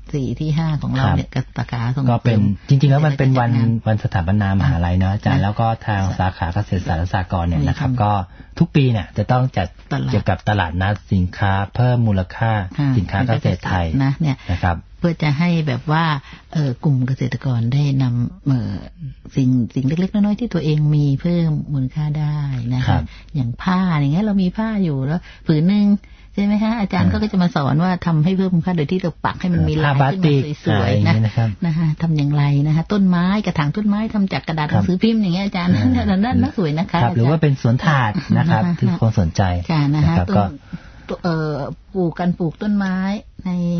4ที่5ของเราเนี่ยประกาศก็เป็นจริงๆแล้วมันเป็นวันสถาปนามหาลัยเนาะอาจารย์แล้วก็ทางสาขาเกษตรศาสตร์และสหกรณ์เนี่ยนะครับก็ทุกปีเนี่ยจะต้องจัดเกี่ยวกับตลาดนัดสินค้าเพิ่มมูลค่าสินค้าเกษตรไทยนะครับเพื่อจะให้แบบว่ากลุ่มเกษตรกรได้นำสิ่งเล็กๆน้อยๆที่ตัวเองมีเพิ่มมูลค่าได้นะคะอย่างผ้าอย่างเงี้ยเรามีผ้าอยู่แล้วผืนนึงใช่ไหมคะอาจารย์ก็จะมาสอนว่าทำให้เพิ่มมูลค่าโดยที่เราปักให้มันมีลายขึ้นมาสวยๆนะคะทำอย่างไรนะคะต้นไม้กระถางต้นไม ทำจากกระดาษหนังสือพิมพ์อย่างเงี้ยอาจารย์นั่นน่าสวยนะคะหรือว่าเป็นสวนถาดนะครับที่คนสนใจนะครับปลูกต้นไม้ใน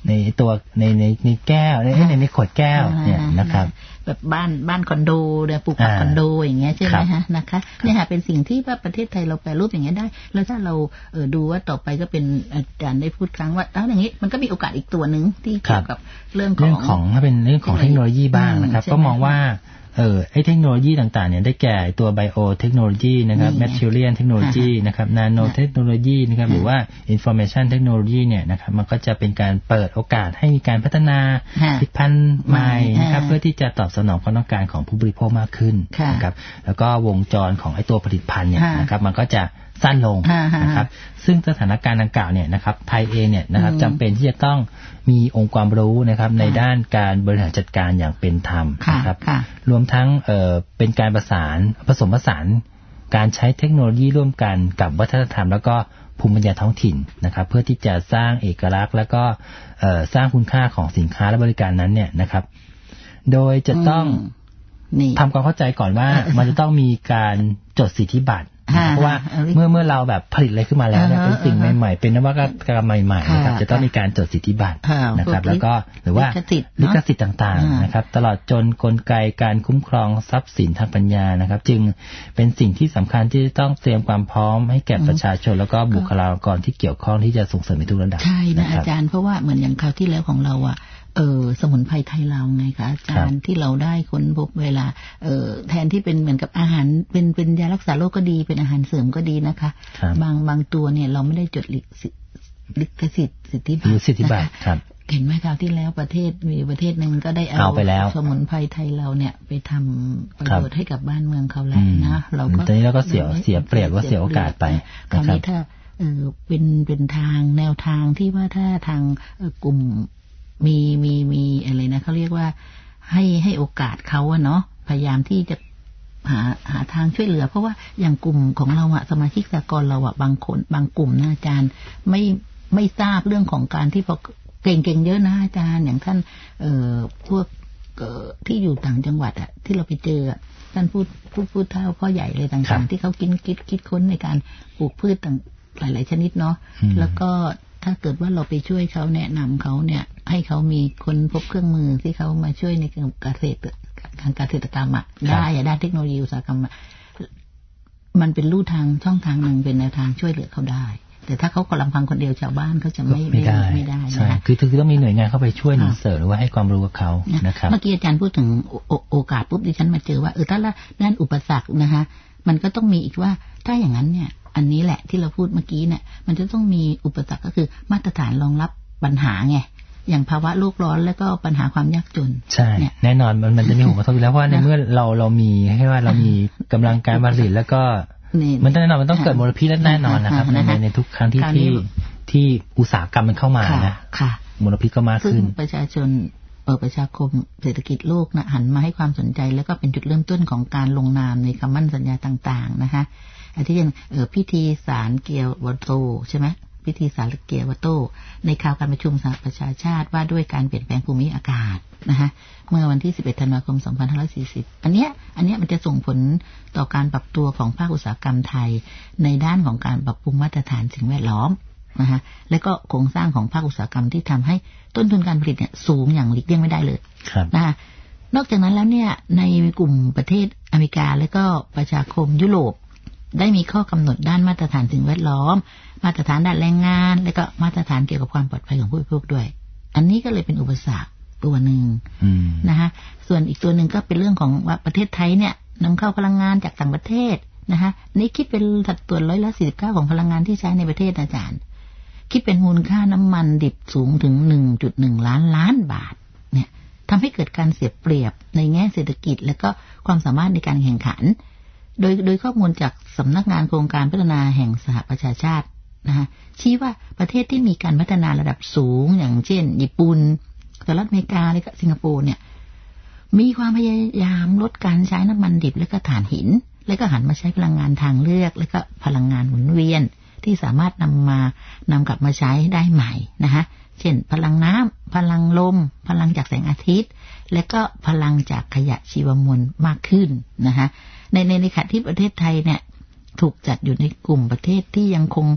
ในตัวในแก้วในขวดแก้วเนี่ยนะครับแบบบ้านคอนโดเนี่ยปลูกผักคอนโดอย่างเงี้ยใช่ไหมฮะนะคะเนี่ยค่ะเป็นสิ่งที่ว่าประเทศไทยเราแปรรูปอย่างเงี้ยได้แล้วถ้าเราดูว่าต่อไปก็เป็นอาจารย์ได้พูดครั้งว่าแล้วอย่างงี้มันก็มีโอกาสอีกตัวนึงที่เกี่ยวกับเรื่องของถ้าเป็นเรื่องของเทคโนโลยีบ้างนะครับก็มองว่าไอ้เทคโนโลยีต่างๆเนี่ยได้แก่ตัวไบโอเทคโนโลยีนะครับแมทริเลียนเทคโนโลยีนะครับนาโนเทคโนโลยีนะครับหรือว่าอินฟอร์เมชันเทคโนโลยีเนี่ยนะครับมันก็จะเป็นการเปิดโอกาสให้มีการพัฒนาผลิตภัณฑ์ใหม่นะครับเพื่อที่จะตอบสนองความต้องการของผู้บริโภคมากขึ้นนะครับแล้วก็วงจรของไอ้ตัวผลิตภัณฑ์เนี่ยนะครับมันก็จะสั้นลงนะครับซึ่งสถานการณ์ดังกล่าวเนี่ยนะครับไทยเองเนี่ยนะครับจำเป็นที่จะต้องมีองค์ความรู้นะครับในด้านการบริหารจัดการอย่างเป็นธรรมนะครับรวมทั้งเป็นการผสมผสานการใช้เทคโนโลยีร่วมกันกับวัฒนธรรมแล้วก็ภูมิปัญญาท้องถิ่นนะครับเพื่อที่จะสร้างเอกลักษณ์แล้วก็สร้างคุณค่าของสินค้าและบริการนั้นเนี่ยนะครับโดยจะต้องทำความเข้าใจก่อนว่ามันจะต้องมีการจดสิทธิบัตรเพราะว่าเมื่อเราแบบผลิตอะไรขึ้นมาแล้วเนี่ยเป็นสิ่งใหม่ๆเป็นนวัตกรรมใหม่ๆนะครับจะต้องมีการจดสิทธิบัตรนะครับแล้วก็หรือว่าลิขสิทธิ์ต่างๆนะครับตลอดจนกลไกการคุ้มครองทรัพย์สินทางปัญญานะครับจึงเป็นสิ่งที่สำคัญที่ต้องเตรียมความพร้อมให้แก่ประชาชนแล้วก็บุคลากรที่เกี่ยวข้องที่จะส่งเสริมในทุกระดับใช่นะอาจารย์เพราะว่าเหมือนอย่างคราวที่แล้วของเราอ่ะสมุนไพรไทยเราไงคะอาจารย์ที่เราได้ค้นพบเวลาแทนที่เป็นเหมือนกับอาหารเป็นยารักษาโรคก็ดีเป็นอาหารเสริมก็ดีนะคะบางตัวเนี่ยเราไม่ได้จดลิขสิทธิ์สิทธิบัตรนะคะเห็นไหมคราวที่แล้วประเทศนึงก็ได้เอาสมุนไพรไทยเราเนี่ยไปทำประโยชน์ให้กับบ้านเมืองเขาแล้วนะเราก็ตอนนี้เราก็เสียเปรียบว่าเสียโอกาสไปคราวนี้ถ้าเป็นทางแนวทางที่ว่าถ้าทางกลุ่มมีอะไรนะเขาเรียกว่าให้โอกาสเขาอะเนาะพยายามที่จะหาทางช่วยเหลือเพราะว่าอย่างกลุ่มของเราอะสมาชิกสากลเราอะบางคนบางกลุ่มนะอาจารย์ไม่ทราบเรื่องของการที่พอเก่งเยอะนะอาจารย์อย่างท่านพวกที่อยู่ต่างจังหวัดอะที่เราไปเจอท่านพูดเท่าพ่อใหญ่เลยต่างๆที่เขาคิดค้นในการปลูกพืชต่างหลายๆชนิดเนาะแล้วก็ถ้าเกิดว่าเราไปช่วยเขาแนะนำเขาเนี่ยให้เขามีคนพบเครื่องมือที่เขามาช่วยในการเกษตรกรรมได้ด้านเทคโนโลยีอุตสาหกรรมมันเป็นลู่ทางช่องทางหนึ่งเป็นแนวทางช่วยเหลือเขาได้แต่ถ้าเขาลำพังคนเดียวชาวบ้านเขาจะไม่ได้ใช่คือต้องมีหน่วยงานเข้าไปช่วยหนุนเสริมหรือว่าให้ความรู้กับเขานะครับเมื่อกี้อาจารย์พูดถึงโอกาสปุ๊บดิฉันมาเจอว่าถ้าด้านอุปสรรคนะคะมันก็ต้องมีอีกว่าถ้าอย่างนั้นเนี่ยอันนี้แหละที่เราพูดเมื่อกี้เนี่ยมันจะต้องมีอุปสรรคก็คือมาตรฐานรองรับปัญหาไงอย่างภาวะโลกร้อนแล้วก็ปัญหาความยากจนใช่แน่นอนมันจะมีผลกระทบอยู่แล้วเพราะในเมื่อเรามีให้ว่าเรามีกำลังการผลิตแล้วก็มันแน่นอนมันต้องเกิดมลพิษแน่นอนนะครับในทุกครั้งที่อุตสาหกรรมมันเข้ามานะมลพิษก็มากขึ้นประชาชนประชาคมเศรษฐกิจโลกนะหันมาให้ความสนใจแล้วก็เป็นจุดเริ่มต้นของการลงนามในคำมั่นสัญญาต่างๆนะคะที่อย่างพิธีสารเกียววัตโตใช่ไหมพิธีสารเกียววัตโตในข่าวการประชุมสหประชาชาติว่าด้วยการเปลี่ยนแปลงภูมิอากาศนะคะเมื่อวันที่11ธันวาคม2540อันเนี้ยมันจะส่งผลต่อการปรับตัวของภาคอุตสาหกรรมไทยในด้านของการปรับปรุงมาตรฐานสิ่งแวดล้อมนะคะและก็โครงสร้างของภาคอุตสาหกรรมที่ทำให้ต้นทุนการผลิตเนี่ยสูงอย่างหลีกเลี่ยงไม่ได้เลยนะคะนอกจากนั้นแล้วเนี่ยในกลุ่มประเทศอเมริกาและก็ประชาคมยุโรปได้มีข้อกำหนดด้านมาตรฐานสิ่งแวดล้อมมาตรฐานด้านแรงงานและก็มาตรฐานเกี่ยวกับความปลอดภัยของผู้บริโภคด้วยอันนี้ก็เลยเป็นอุปสรรคตัวหนึ่งนะคะส่วนอีกตัวหนึ่งก็เป็นเรื่องของว่าประเทศไทยเนี่ยนำเข้าพลังงานจากต่างประเทศนะคะนี่คิดเป็นสัดส่วน49%ของพลังงานที่ใช้ในประเทศอาจารย์คิดเป็นมูลค่าน้ำมันดิบสูงถึง 1.1 ล้านบาทเนี่ยทำให้เกิดการเสียเปรียบในแง่เศรษฐกิจและก็ความสามารถในการแข่งขันโดยข้อมูลจากสำนักงานโครงการพัฒนาแห่งสหประชาชาตินะคะชี้ว่าประเทศที่มีการพัฒนาระดับสูงอย่างเช่นญี่ปุ่นสหรัฐอเมริกาและก็สิงคโปร์เนี่ยมีความพยายามลดการใช้น้ำมันดิบและก็ถ่านหินและก็หันมาใช้พลังงานทางเลือกและก็พลังงานหมุนเวียนที่สามารถนำกลับมาใช้ได้ใหม่นะคะเช่นพลังน้ำพลังลมพลังจากแสงอาทิตย์และก็พลังจากขยะชีวมวลมากขึ้นนะคะในขณะที่ประเทศไทยเนี่ยถูกจัดอยู่ในกลุ่มประเทศที่ยังคง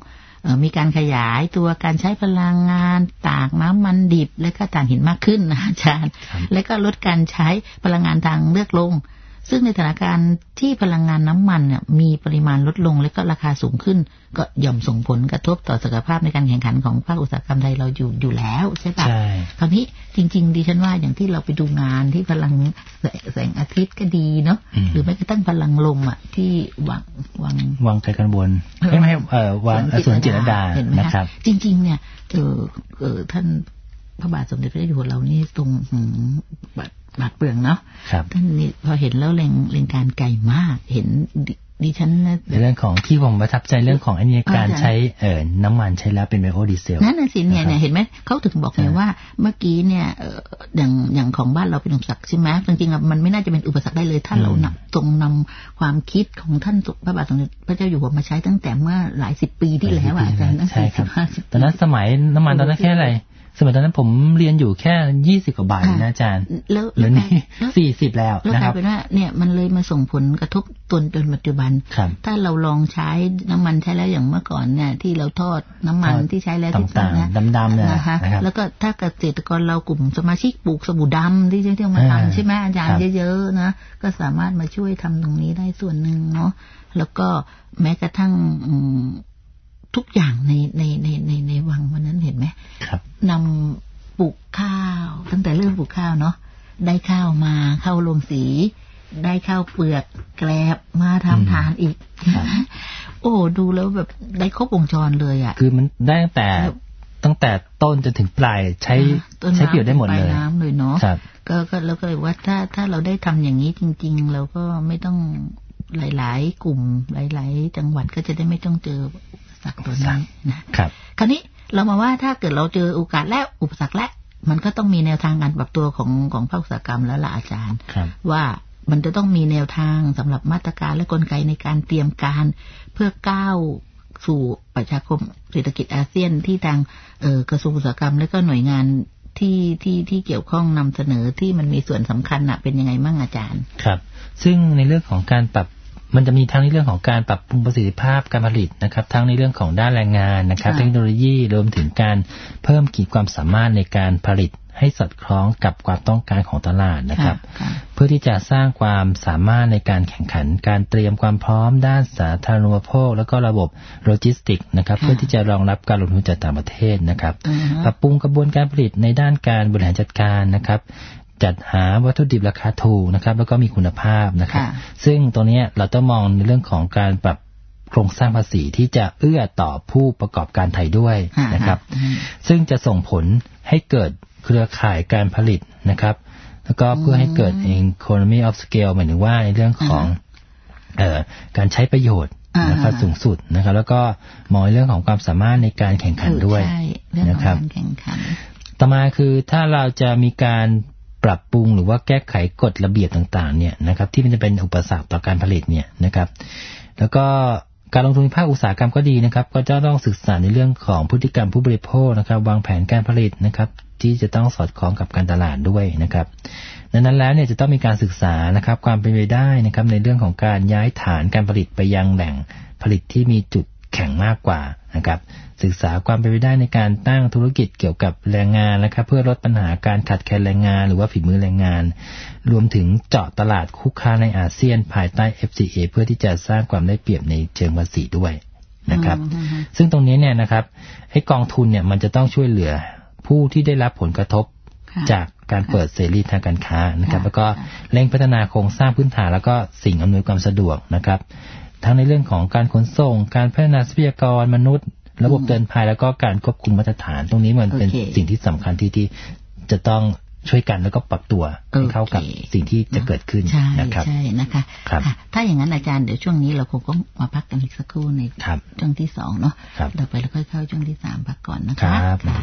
มีการขยายตัวการใช้พลังงานตากน้ำมันดิบและก็ถ่านหินมากขึ้นนะอาจารย์และก็ลดการใช้พลังงานทางเลือกลงซึ่งในสถานการณ์ที่พลังงานน้ำมันเนี่ยมีปริมาณลดลงและก็ราคาสูงขึ้นก็ย่อมส่งผลกระทบต่อศักยภาพในการแข่งขันของภาคอุตสาหกรรมไทยเราอยู่แล้วใช่ปะคราวนี้จริงๆดิฉันว่าอย่างที่เราไปดูงานที่พลังแสงอาทิตย์ก็ดีเนาะหรือแม้กระทั่งพลังลมอ่ะที่วังใจกันบนไม่วังสวนจิตรลดานะครับจริงๆเนี่ยท่านพระบาทสมเด็จพระเจ้าอยู่หัวเรานี่ตรงบาดเปลืองเนาะท่านนี่พอเห็นแล้วเล็งการไกลมากเห็นดิฉันในเรื่องของที่ผมประทับใจเรื่องของอันนี้การใช้น้ำมันใช้แล้วเป็นไบโอดีเซลนั่นน่ะสิเนี่ยเห็นไหมเขาถึงบอกไงว่าเมื่อกี้เนี่ยอย่างของบ้านเราเป็นอุปสรรคใช่ไหมจริงๆมันไม่น่าจะเป็นอุปสรรคได้เลยถ้าเราตรงนำความคิดของท่านพระบาทสมเด็จพระเจ้าอยู่หัวมาใช้ตั้งแต่เมื่อหลายสิบปีที่แล้วอาจารย์ใช่ครับตอนนั้นสมัยน้ำมันตอนนั้นแค่อะไรสมัยตอนนั้นผมเรียนอยู่แค่20 กว่าบาทนะอาจารย์แล้วนี่40แล้วนะครับแล้วกลายเป็นว่าเนี่ยมันเลยมาส่งผลกระทบจนปัจจุบันถ้าเราลองใช้น้ำมันใช้แล้วอย่างเมื่อก่อนเนี่ยที่เราทอดน้ำมันที่ใช้แล้วที่ต่างๆดำๆเนี่ยนะคะแล้วก็ถ้าเกษตรกรเรากลุ่มสมาชิกปลูกสบู่ดำที่มาทำใช่ไหมอาจารย์เยอะๆนะก็สามารถมาช่วยทำตรงนี้ได้ส่วนหนึ่งเนาะแล้วก็แม้กระทั่งทุกอย่างในวังวันนั้นเห็นไหมนำปลูกข้าวตั้งแต่เริ่มปลูกข้าวเนาะได้ข้าวมาเข้าโรงสีได้ข้าวเปลือกแกลบมาทำทานอีกโอ้ดูแล้วแบบได้ครบวงจรเลยอ่ะคือมันได้ตั้งแต่ต้นจนถึงปลายใช้ประโยชน์ได้หมดเลยน้ำเลยเนาะก็แล้วก็เลยว่าถ้าเราได้ทำอย่างนี้จริงๆเราก็ไม่ต้องหลายๆกลุ่มหลายๆจังหวัดก็จะได้ไม่ต้องเจอตัวนี้นะครับคราวนี้เรามาว่าถ้าเกิดเราเจอโอกาสและอุปสรรคและมันก็ต้องมีแนวทางการปรับตัวของภาคอุตสาหกรรมแล้วล่ะอาจารย์ว่ามันจะต้องมีแนวทางสำหรับมาตรการและกลไกในการเตรียมการเพื่อก้าวสู่ประชาคมเศรษฐกิจอาเซียนที่ทางกระทรวงอุตสาหกรรมและก็หน่วยงานที่เกี่ยวข้องนำเสนอที่มันมีส่วนสำคัญเป็นยังไงบ้างอาจารย์ครับซึ่งในเรื่องของการปรับมันจะมีทั้งในเรื่องของการปรับปรุงประสิทธิภาพการผลิตนะครับทั้งในเรื่องของด้านแรงงานนะครับเทคโนโลยีรวมถึงการเพิ่มขีดความสามารถในการผลิตให้สอดคล้องกับความต้องการของตลาดนะครับเพื่อที่จะสร้างความสามารถในการแข่งขันการเตรียมความพร้อมด้านสาธารณูปโภคแล้วก็ระบบโลจิสติกส์นะครับเพื่อที่จะรองรับการลงทุนจากต่างประเทศนะครับปรับปรุงกระบวนการผลิตในด้านการบริหารจัดการนะครับจัดหาวัตถุดิบราคาถูกนะครับแล้วก็มีคุณภาพนะครับซึ่งตรงนี้เราต้องมองในเรื่องของการปรับโครงสร้างภาษีที่จะเอื้อต่อผู้ประกอบการไทยด้วยนะครับซึ่งจะส่งผลให้เกิดเครือข่ายการผลิตนะครับแล้วก็เพื่อให้เกิด economy of scale หมายถึงว่าในเรื่องของการใช้ประโยชน์นะครับสูงสุดนะครับแล้วก็มองเรื่องของความสามารถในการแข่งขันด้วยนะครับต่อมาคือถ้าเราจะมีการปรับปรุงหรือว่าแก้ไขกฎระเบียบต่างๆเนี่ยนะครับที่มันจะเป็นอุปสรรคต่อการผลิตเนี่ยนะครับแล้วก็การลงทุนในภาคอุตสาหกรรมก็ดีนะครับก็จะต้องศึกษาในเรื่องของพฤติกรรมผู้บริโภคนะครับวางแผนการผลิตนะครับที่จะต้องสอดคล้องกับการตลาดด้วยนะครับดังนั้นแล้วเนี่ยจะต้องมีการศึกษานะครับความเป็นไปได้นะครับในเรื่องของการย้ายฐานการผลิตไปยังแหล่งผลิตที่มีจุดแข็งมากกว่านะครับศึกษาความเป็นไปได้ในการตั้งธุรกิจเกี่ยวกับแรงงานนะครับเพื่อลดปัญหาการขาดแคลนแรงงานหรือว่าฝีมือแรงงานรวมถึงเจาะตลาดคู่ค้าในอาเซียนภายใต้ FTA เพื่อที่จะสร้างความได้เปรียบในเชิงภาษีด้วยนะครับซึ่งตรงนี้เนี่ยนะครับให้กองทุนเนี่ยมันจะต้องช่วยเหลือผู้ที่ได้รับผลกระทบจากการเปิดเสรีทางการค้านะครับแล้วก็เร่งพัฒนาโครงสร้างพื้นฐานแล้วก็สิ่งอำนวยความสะดวกนะครับทั้งในเรื่องของการขนส่งการพัฒนาทรัพยากรมนุษย์ระบบเตือนภัยแล้วก็การควบคุมมาตรฐานตรงนี้มันเป็นสิ่งที่สำคัญที่จะต้องช่วยกันแล้วก็ปรับตัวให้เข้ากับสิ่งที่จะเกิดขึ้นนะครับใช่นะคะถ้าอย่างนั้นอาจารย์เดี๋ยวช่วงนี้เราคงต้องมาพักกันอีกสักครู่ในช่วงที่2เนาะต่อไปเราค่อยเข้าช่วงที่3พักก่อนนะคะ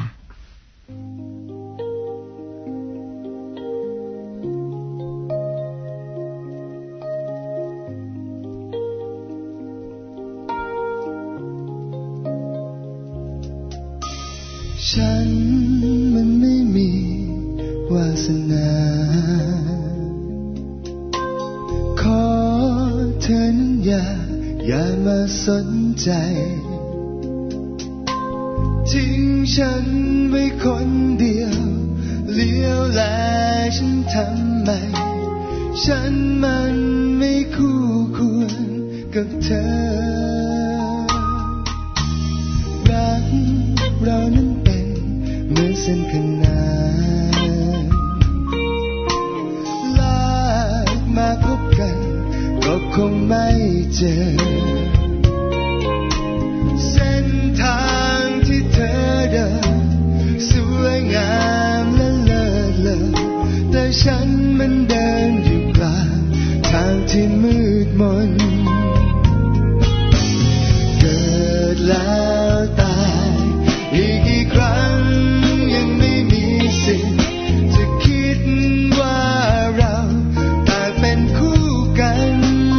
ฉันมันไม่มีวาสนาขอเธอนั้นอย่ามาสนใจทิ้งฉันไว้คนเดียวเลี้ยวแลฉันทำไมฉันมันไม่คู่ควรกับเธอรักเรานั้นเป็นเหมือนเส้นขนานลากมาพบกันก็คงไม่เจอเส้นทางที่เธอเดินสวยงามและเลิศเลอแต่ฉันมันเดินอยู่กลางทางที่มืดมนเกิดแล้วตายอีกกี่ครั้งยังไม่มีสิทธิ์จะคิดว่าเราต่างเป็นคู่กัน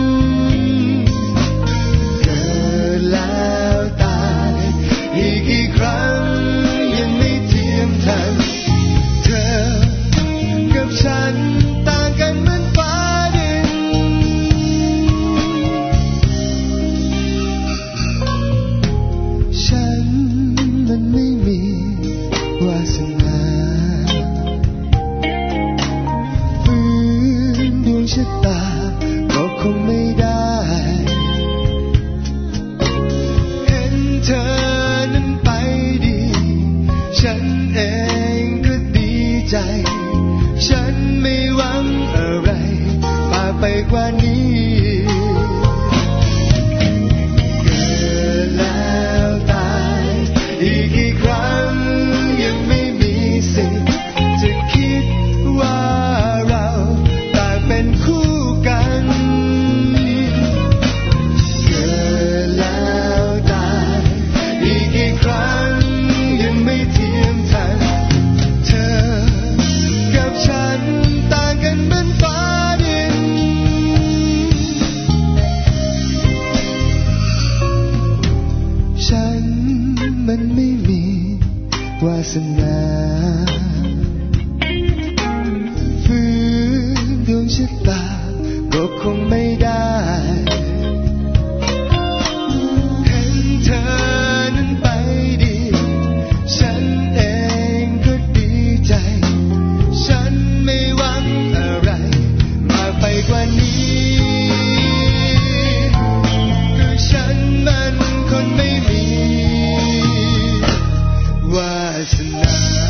เกิดแล้วตายอีกกี่ครั้งยังไม่เทียมทันเธอกับฉันต่างกันเหมือนฟ้าดินฉันมันไม่มีวาสนาฝืนดวงชะตาก็คงไม่ได้เห็นเธอนั้นไปดีฉันเองก็ดีใจฉันไม่หวังอะไรมากไปกว่านี้เกิดแล้วตายอีกกี่ครั้งยังไม่มีสิทธิ์จะคิดว่าเราต่างเป็นคู่กันเกิดแล้วตายอีกกี่ครั้งยังไม่เทียมทันเธอกับฉันต่างกันเหมือนฟ้าดินฉันมันไม่มีวาสนาฝืนดวงชะตาก็คงไม่ได้เห็นเธอนั้นไปดีฉันเองก็ดีใจฉันไม่หวังอะไรมากไปกว่านี้ก็ฉันมันคนไม่มีวาสนา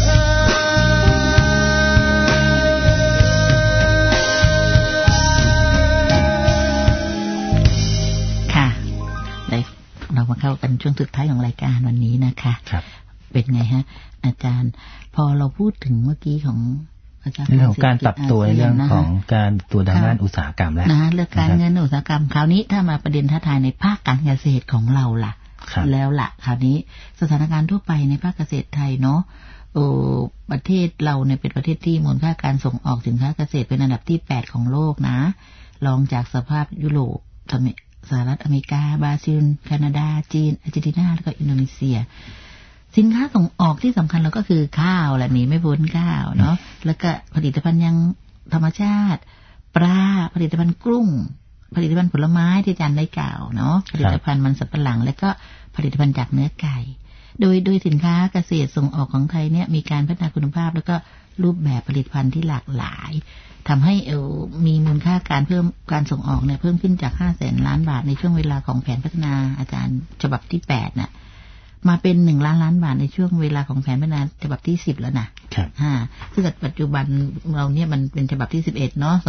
ค่ะเรามาเข้ากันช่วงสุดท้ายของรายการวันนี้นะคะครับเป็นไงฮะอาจารย์พอเราพูดถึงเมื่อกี้ของอาจารย์เรื่องของการปรับตัวในเรื่องของการตัวทางด้านอุตสาหกรรมแล้วนะเรื่องการเงินอุตสาหกรรมคราวนี้ถ้ามาประเด็นท้าทายในภาคการเกษตรของเราล่ะแล้วล่ะคราวนี้สถานการณ์ทั่วไปในภาคเกษตรไทยเนาะประเทศเราเนี่ยเป็นประเทศที่มูลค่าการส่งออกสินค้าเกษตรเป็นอันดับที่8ของโลกนะรองจากสภาพยุโรปสหรัฐอเมริกาบราซิลแคนาดาจีนอาร์เจนตินาแล้วก็อินโดนีเซียสินค้าส่งออกที่สำคัญเราก็คือข้าวแหละนี่ไม่พ้นข้าวเนาะแล้วก็ผลิตภัณฑ์ยังธรรมชาติปลาผลิตภัณฑ์กุ้งผลิตภัณฑ์ผลไม้ที่อาจารย์ได้กล่าวเนาะผลิตภัณฑ์มันสำปะหลังและก็ผลิตภัณฑ์จากเนื้อไก่โดยสินค้าเกษตรส่งออกของไทยเนี่ยมีการพัฒนาคุณภาพแล้วก็รูปแบบผลิตภัณฑ์ที่หลากหลายทำให้มีมูลค่าการเพิ่มการส่งออกเนี่ยเพิ่มขึ้นจาก500,000 ล้านบาทในช่วงเวลาของแผนพัฒนาอาจารย์ฉบับที่8น่ะมาเป็น1 ล้านล้านบาทในช่วงเวลาของแผนพัฒนาฉบับที่10แล้วนะครับซึ่งปัจจุบันเราเนี่ยมันเป็นฉบับที่11เนาะ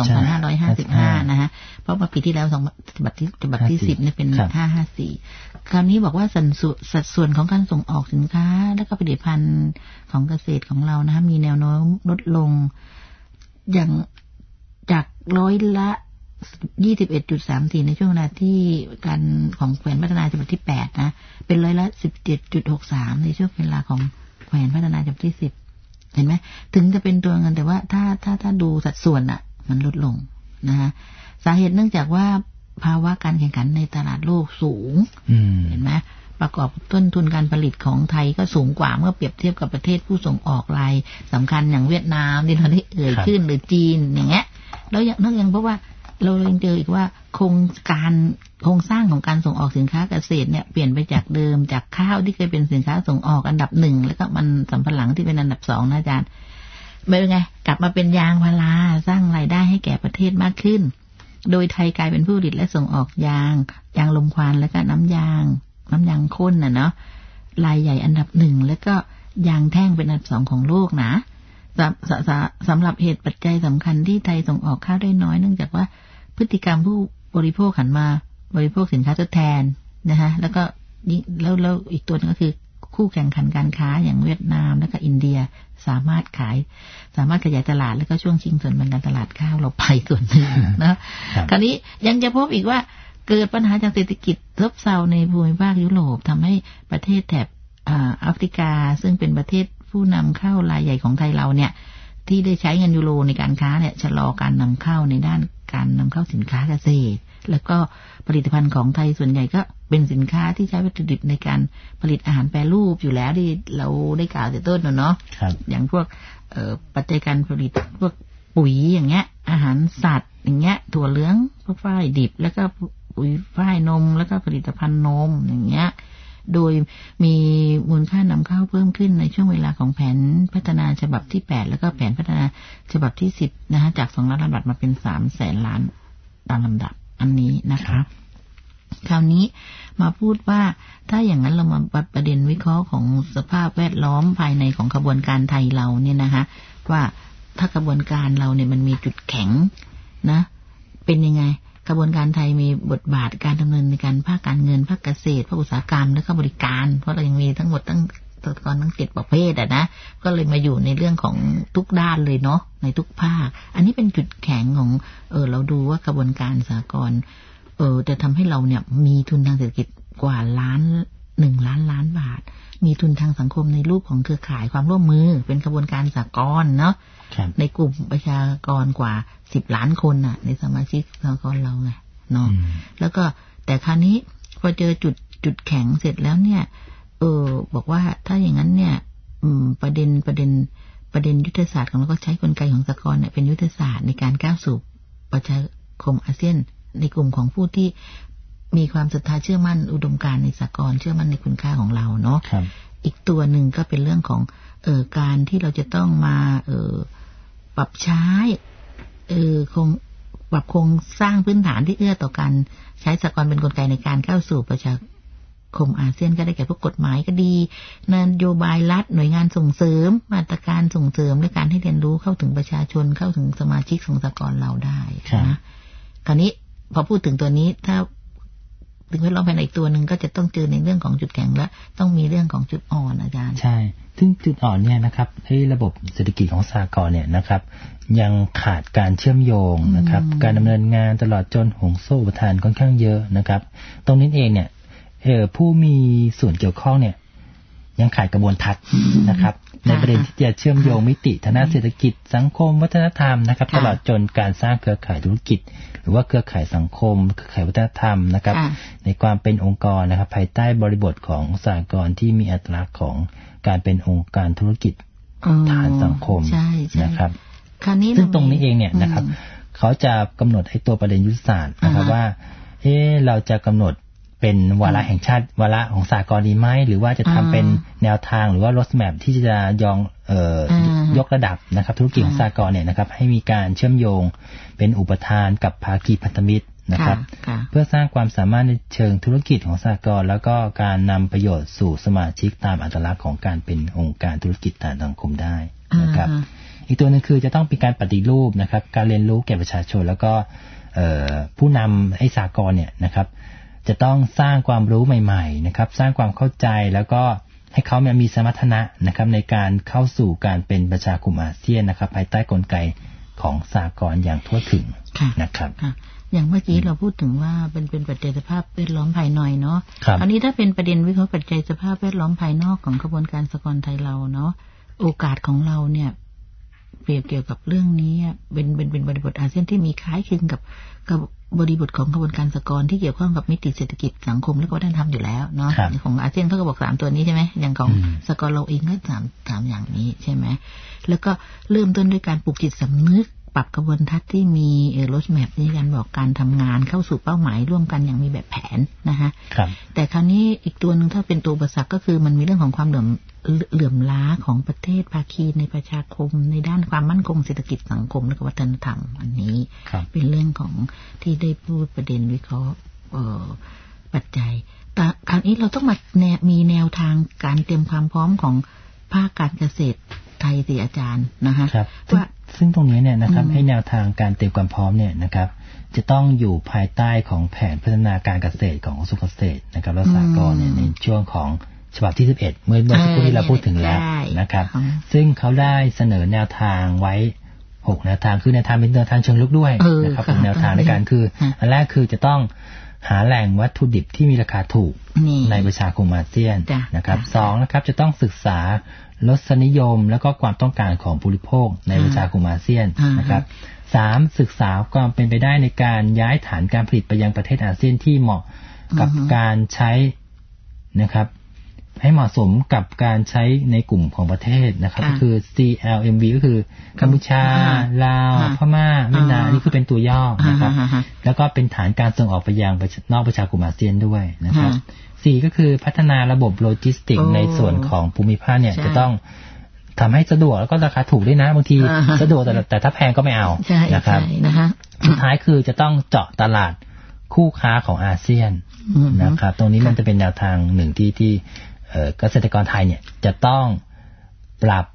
2555นะฮะเพราะว่าปีที่แล้วฉบับที่10เนี่ยเป็น554คราวนี้บอกว่าสัดส่วนของการส่งออกสินค้าและก็ผลิตภัณฑ์ของเกษตรของเรานะมีแนวโน้มลดลงอย่างจากร้อยละ 21.34 ในช่วงเวลาที่การของแผนพัฒนาฉบับที่8นะเป็นร้อยละ 17.63 ในช่วงเวลาของแผนพัฒนาฉบับที่10เห็นไหมถึงจะเป็นตัวเงินแต่ว่าถ้าดูสัดส่วนอ่ะมันลดลงนะสาเหตุเนื่องจากว่าภาวะการแข่งขันในตลาดโลกสูงเห็นไหมประกอบต้นทุนการผลิตของไทยก็สูงกว่าเมื่อเปรียบเทียบกับประเทศผู้ส่งออกรายสำคัญอย่างเวียดนามที่เราได้เอ่ยขึ้นหรือจีนอย่างเงี้ยแล้วยังเพราะว่าเราเจออีกว่าโครงการโครงสร้างของการส่งออกสินค้าเกษตรเนี่ยเปลี่ยนไปจากเดิมจากข้าวที่เคยเป็นสินค้าส่งออกอันดับ1แล้วก็มันสำปะหลังที่เป็นอันดับ2นะอาจารย์เป็นไงกลับมาเป็นยางพาราสร้างรายได้ให้แก่ประเทศมากขึ้นโดยไทยกลายเป็นผู้ผลิตและส่งออกยางลมควันและก็น้ำยางข้นเนาะรายใหญ่อันดับ1แล้วก็ยางแท่งเป็นอันดับ2ของโลกนะสำหรับเหตุปัจจัยสำคัญที่ไทยส่งออกข้าวได้น้อยเนื่องจากว่าพฤติกรรมผู้บริโภคหันมาบริโภคสินค้าทดแทนนะคะแล้วก็แล้วอีกตัวนึงก็คือคู่แข่งขันการค้าอย่างเวียดนามและก็อินเดียสามารถขยายตลาดแล้วก็ช่วงชิงส่วนแบ่งการตลาดข้าวเราไปส่วนหนึ่งนะคราวนี้ยังจะพบอีกว่าเกิดปัญหาจากเศรษฐกิจซบเซาในภูมิภาคยุโรปทำให้ประเทศแถบแอฟริกาซึ่งเป็นประเทศผู้นำเข้ารายใหญ่ของไทยเราเนี่ยที่ได้ใช้เงินยูโรในการค้าเนี่ยชะลอการนำเข้าในด้านการนำเข้าสินค้าเกษตรแล้วก็ผลิตภัณฑ์ของไทยส่วนใหญ่ก็เป็นสินค้าที่ใช้วัตถุดิบในการผลิตอาหารแปรรูปอยู่แล้วที่เราได้กล่าวแต่ต้นเนาะอย่างพวกปัจจัยการผลิตพวกปุ๋ยอย่างเงี้ยอาหารสัตว์อย่างเงี้ยถั่วเหลืองพวกฝ้ายดิบแล้วก็ปุ๋ยฝ้ายนมแล้วก็ผลิตภัณฑ์นมอย่างเงี้ยโดยมีมูลค่านำเข้าเพิ่มขึ้นในช่วงเวลาของแผนพัฒนาฉบับที่8แล้วก็แผนพัฒนาฉบับที่10นะคะจาก2 ล้านล้านบาทมาเป็น300,000 ล้านตามลำดับอันนี้นะคะคราวนี้มาพูดว่าถ้าอย่างนั้นเรามาประเด็นวิเคราะห์ของสภาพแวดล้อมภายในของกระบวนการไทยเราเนี่ยนะคะว่าถ้ากระบวนการเราเนี่ยมันมีจุดแข็งนะเป็นยังไงกระบวนการไทยมีบทบาทการดำเนินในการภาคการเงินภาคเกษตรภาคอุตสาหกรรมและก็บริการเพราะเรายังมีทั้งหมดตั้ง7 ประเภทนะก็เลยมาอยู่ในเรื่องของทุกด้านเลยเนาะในทุกภาคอันนี้เป็นจุดแข็งของเราดูว่ากระบวนการสหกรณ์จะทำให้เราเนี่ยมีทุนทางเศรษฐกิจกว่า1 ล้านบาทมีทุนทางสังคมในรูปของเครือข่ายความร่วมมือเป็นกระบวนการสหกรณ์เนาะในกลุ่มประชากรกว่า10 ล้านคนน่ะในสมาชิกสหกรณ์เราไงเนาะแล้วก็แต่คราวนี้พอเจอจุดแข็งเสร็จแล้วเนี่ยบอกว่าถ้าอย่างนั้นเนี่ยประเด็นยุทธศาสตร์ของเราก็ใช้กลไกของสหกรณ์เนี่ยเป็นยุทธศาสตร์ในการก้าวสู่ประชาคมอาเซียนในกลุ่มของผู้ที่มีความศรัทธาเชื่อมั่นอุดมการณ์ในสหกรณ์เชื่อมั่นในคุณค่าของเราเนาะอีกตัวหนึ่งก็เป็นเรื่องของการที่เราจะต้องมาปรับใช้ปรับโครงสร้างพื้นฐานที่เอื้อต่อการใช้สหกรณ์เป็นกลไกในการเข้าสู่ประชาคมอาเซียนก็ได้แก่พวกกฎหมายก็ดีนโยบายรัฐหน่วยงานส่งเสริมมาตรการส่งเสริมในการให้เรียนรู้เข้าถึงประชาชนเข้าถึงสมาชิกของสหกรณ์เราได้นะคราวนี้พอพูดถึงตัวนี้ถ้าถึงแวดล้อมภายในอีกตัวหนึ่งก็จะต้องเจอในเรื่องของจุดแข็งและต้องมีเรื่องของจุดอ่อนอาจารย์ใช่ซึ่งจุดอ่อนเนี่ยนะครับให้ระบบเศรษฐกิจของสหกรณ์เนี่ยนะครับยังขาดการเชื่อมโยงนะครับการดำเนินงานตลอดจนห่วงโซ่อุปทานค่อนข้างเยอะนะครับตรงนี้เองเนี่ยผู้มีส่วนเกี่ยวข้องเนี่ยยังขาดกระบวนทัศน์นะครับในประเด็นที่จะเชื่อมโยงมิติทางด้านเศรษฐกิจสังคมวัฒนธรรมนะครับตลอดจนการสร้างเครือข่ายธุรกิจหรือว่าเครือข่ายสังคมเครือข่ายวัฒนธรรมนะครับในความเป็นองค์กรนะครับภายใต้บริบทของสหกรณ์ที่มีอัตลักษณ์ของการเป็นองค์การธุรกิจฐานสังคมนะครับซึ่งตรงนี้เองเนี่ยนะครับเขาจะกำหนดให้ตัวประเด็นยุทธศาสตร์นะครับว่าเราจะกำหนดเป็นวาระแห่งชาติวาระของสหกรณ์ดีไหมหรือว่าจะทำเป็นแนวทางหรือว่า road map ที่จะยกระดับนะครับธุรกิจของสหกรณ์เนี่ยนะครับให้มีการเชื่อมโยงเป็นอุปทานกับภาคีพันธมิตรนะครับเพื่อสร้างความสามารถในเชิงธุรกิจของสหกรณ์แล้วก็การนำประโยชน์สู่สมาชิกตามอัตลักษณ์ของการเป็นองค์การธุรกิจฐานสังคมได้นะครับอีกตัวนึงคือจะต้องเป็นการปฏิรูปนะครับการเรียนรู้แก่ประชาชนแล้วก็ผู้นำให้สหกรณ์เนี่ยนะครับจะต้องสร้างความรู้ใหม่ๆนะครับสร้างความเข้าใจแล้วก็ให้เขามีสมรรถนะนะครับในการเข้าสู่การเป็นประชาคมอาเซียนนะครับภายใต้กลไกของสหกรณ์อย่างทั่วถึงนะครับอย่างเมื่อกี้เราพูดถึงว่าเป็นปัจจัยสภาพแวดล้อมภายในเนาะอันนี้ถ้าเป็นประเด็นวิเคราะห์ปัจจัยสภาพแวดล้อมภายนอกของกระบวนการสหกรณ์ไทยเราเนาะโอกาสของเราเนี่ยเกี่ยวกับเรื่องนี้เป็นบริบทอาเซียนที่มีคล้ายคลึงกับบริบทของกระบวนการสหกรณ์ที่เกี่ยวข้องกับมิติเศรษฐกิจสังคมและวัฒนธรรมอยู่แล้วเนาะของอาเซียนเขาก็บอก3ตัวนี้ใช่ไหมอย่างของสหกรณ์เราเองก็3อย่างนี้ใช่ไหมแล้วก็เริ่มต้นด้วยการปลูกจิตสำนึกปรับกระบวนทัศน์ที่มีโรดแมพในการบอกการทำงานเข้าสู่เป้าหมายร่วมกันอย่างมีแบบแผนนะคะแต่คราวนี้อีกตัวหนึ่งถ้าเป็นตัวอุปสรรคก็คือมันมีเรื่องของความเหลื่อมล้าของประเทศภาคีในประชาคมในด้านความมั่นคงเศรษฐกิจสังคมและวัฒนธรรมอันนี้เป็นเรื่องของที่ได้พูดประเด็นวิเคราะห์ปัจจัยแต่คราวนี้เราต้องมามีแนวทางการเตรียมความพร้อมของภาคการเกษตรไทยสิอาจารย์นะคะว่าซึ่งตรงนี้เนี่ยนะครับให้แนวทางการเตรียมความพร้อมเนี่ยนะครับจะต้องอยู่ภายใต้ของแผนพัฒนาการเกษตรของกระทรวงเกษตรนะครับและสหกรณ์ในช่วงของฉบับที่11เมื่อสักครู่ที่เราพูดถึงแล้วนะครับซึ่งเขาได้เสนอแนวทางไว้6แนวทางคือแนวทางเป็นแนวทางเชิงลึกด้วยนะครับแนวทางในการคืออันแรกคือจะต้องหาแหล่งวัตถุดิบที่มีราคาถูกในประชาคมอาเซียนนะครับ2นะครับจะต้องศึกษารสนิยมและก็ความต้องการของผู้บริโภคในประชาคมอาเซียนนะครับ3ศึกษาความเป็นไปได้ในการย้ายฐานการผลิตไปยังประเทศอาเซียนที่เหมาะกับการใช้นะครับให้เหมาะสมกับการใช้ในกลุ่มของประเทศนะครับก็คือ CLMV ก็คือกัมพูชาลาวพม่าเวียดนามนี่คือเป็นตัวย่อนะครับแล้วก็เป็นฐานการส่งออกไปยังนอกประชาคมอาเซียนด้วยนะครับ4ก็คือพัฒนาระบบโลจิสติกในส่วนของภูมิภาคเนี่ยจะต้องทำให้สะดวกแล้วก็ราคาถูกด้วยนะบางทีสะดวกแต่ถ้าแพงก็ไม่เอานะครับสุดท้ายคือจะต้องเจาะตลาดคู่ค้าของอาเซียนนะครับตรงนี้มันจะเป็นแนวทางหนึ่งที่เกษตรกรไทยเนี่ยจะต้องปรับ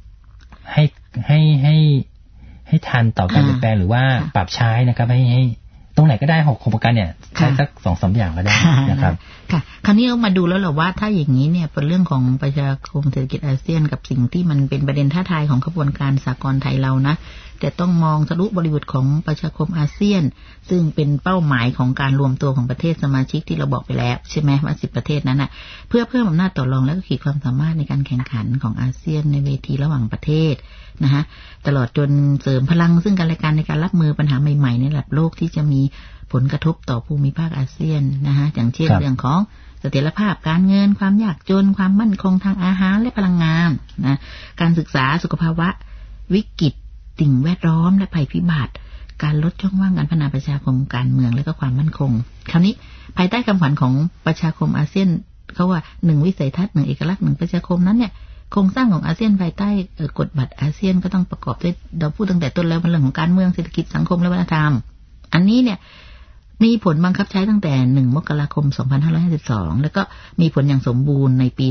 ให้ทันต่อการเปลี่ยนแปลงหรือว่าปรับใช้นะครับให้ตรงไหนก็ได้6โครงการเนี่ยใช้สัก 2-3 อย่างก็ได้นะครับค่ะคราวนี้เรามาดูแล้วเหรอว่าถ้าอย่างนี้เนี่ยเป็นเรื่องของประชาคมเศรษฐกิจอาเซียนกับสิ่งที่มันเป็นประเด็นท้าทายของกระบวนการสหกรณ์ไทยเรานะแต่ต้องมองทะลุบริบทของประชาคมอาเซียนซึ่งเป็นเป้าหมายของการรวมตัวของประเทศสมาชิกที่เราบอกไปแล้วใช่ไหมว่า10ประเทศนั้นน่ะเพื่อเพิ่มอำนาจต่อรองและก็ขีดความสามารถในการแข่งขันของอาเซียนในเวทีระหว่างประเทศนะฮะตลอดจนเสริมพลังซึ่งกันและกันในการรับมือปัญหาใหม่ๆในระดับโลกที่จะมีผลกระทบต่อภูมิภาคอาเซียนนะฮะอย่างเช่นเรื่องของเสถียรภาพการเงินความยากจนความมั่นคงทางอาหารและพลังงานนะการศึกษาสุขภาวะวิกฤตสิ่งแวดล้อมและภัยพิบัติการลดช่องว่างการพัฒนาประชาคมการเมืองและก็ความมั่นคงคราวนี้ภายใต้คำขวัญของประชาคมอาเซียนเขาว่า1วิสัยทัศน์1เอกลักษณ์1ประชาคมนั้นเนี่ยโครงสร้างของอาเซียนภายใต้กฎบัตรอาเซียนก็ต้องประกอบด้วยเราพูดตั้งแต่ต้นแล้วเป็นเรื่องของการเมืองเศรษฐกิจสังคมและวัฒนธรรมอันนี้เนี่ยมีผลบังคับใช้ตั้งแต่1มกราคม2552แล้วก็มีผลอย่างสมบูรณ์ในปี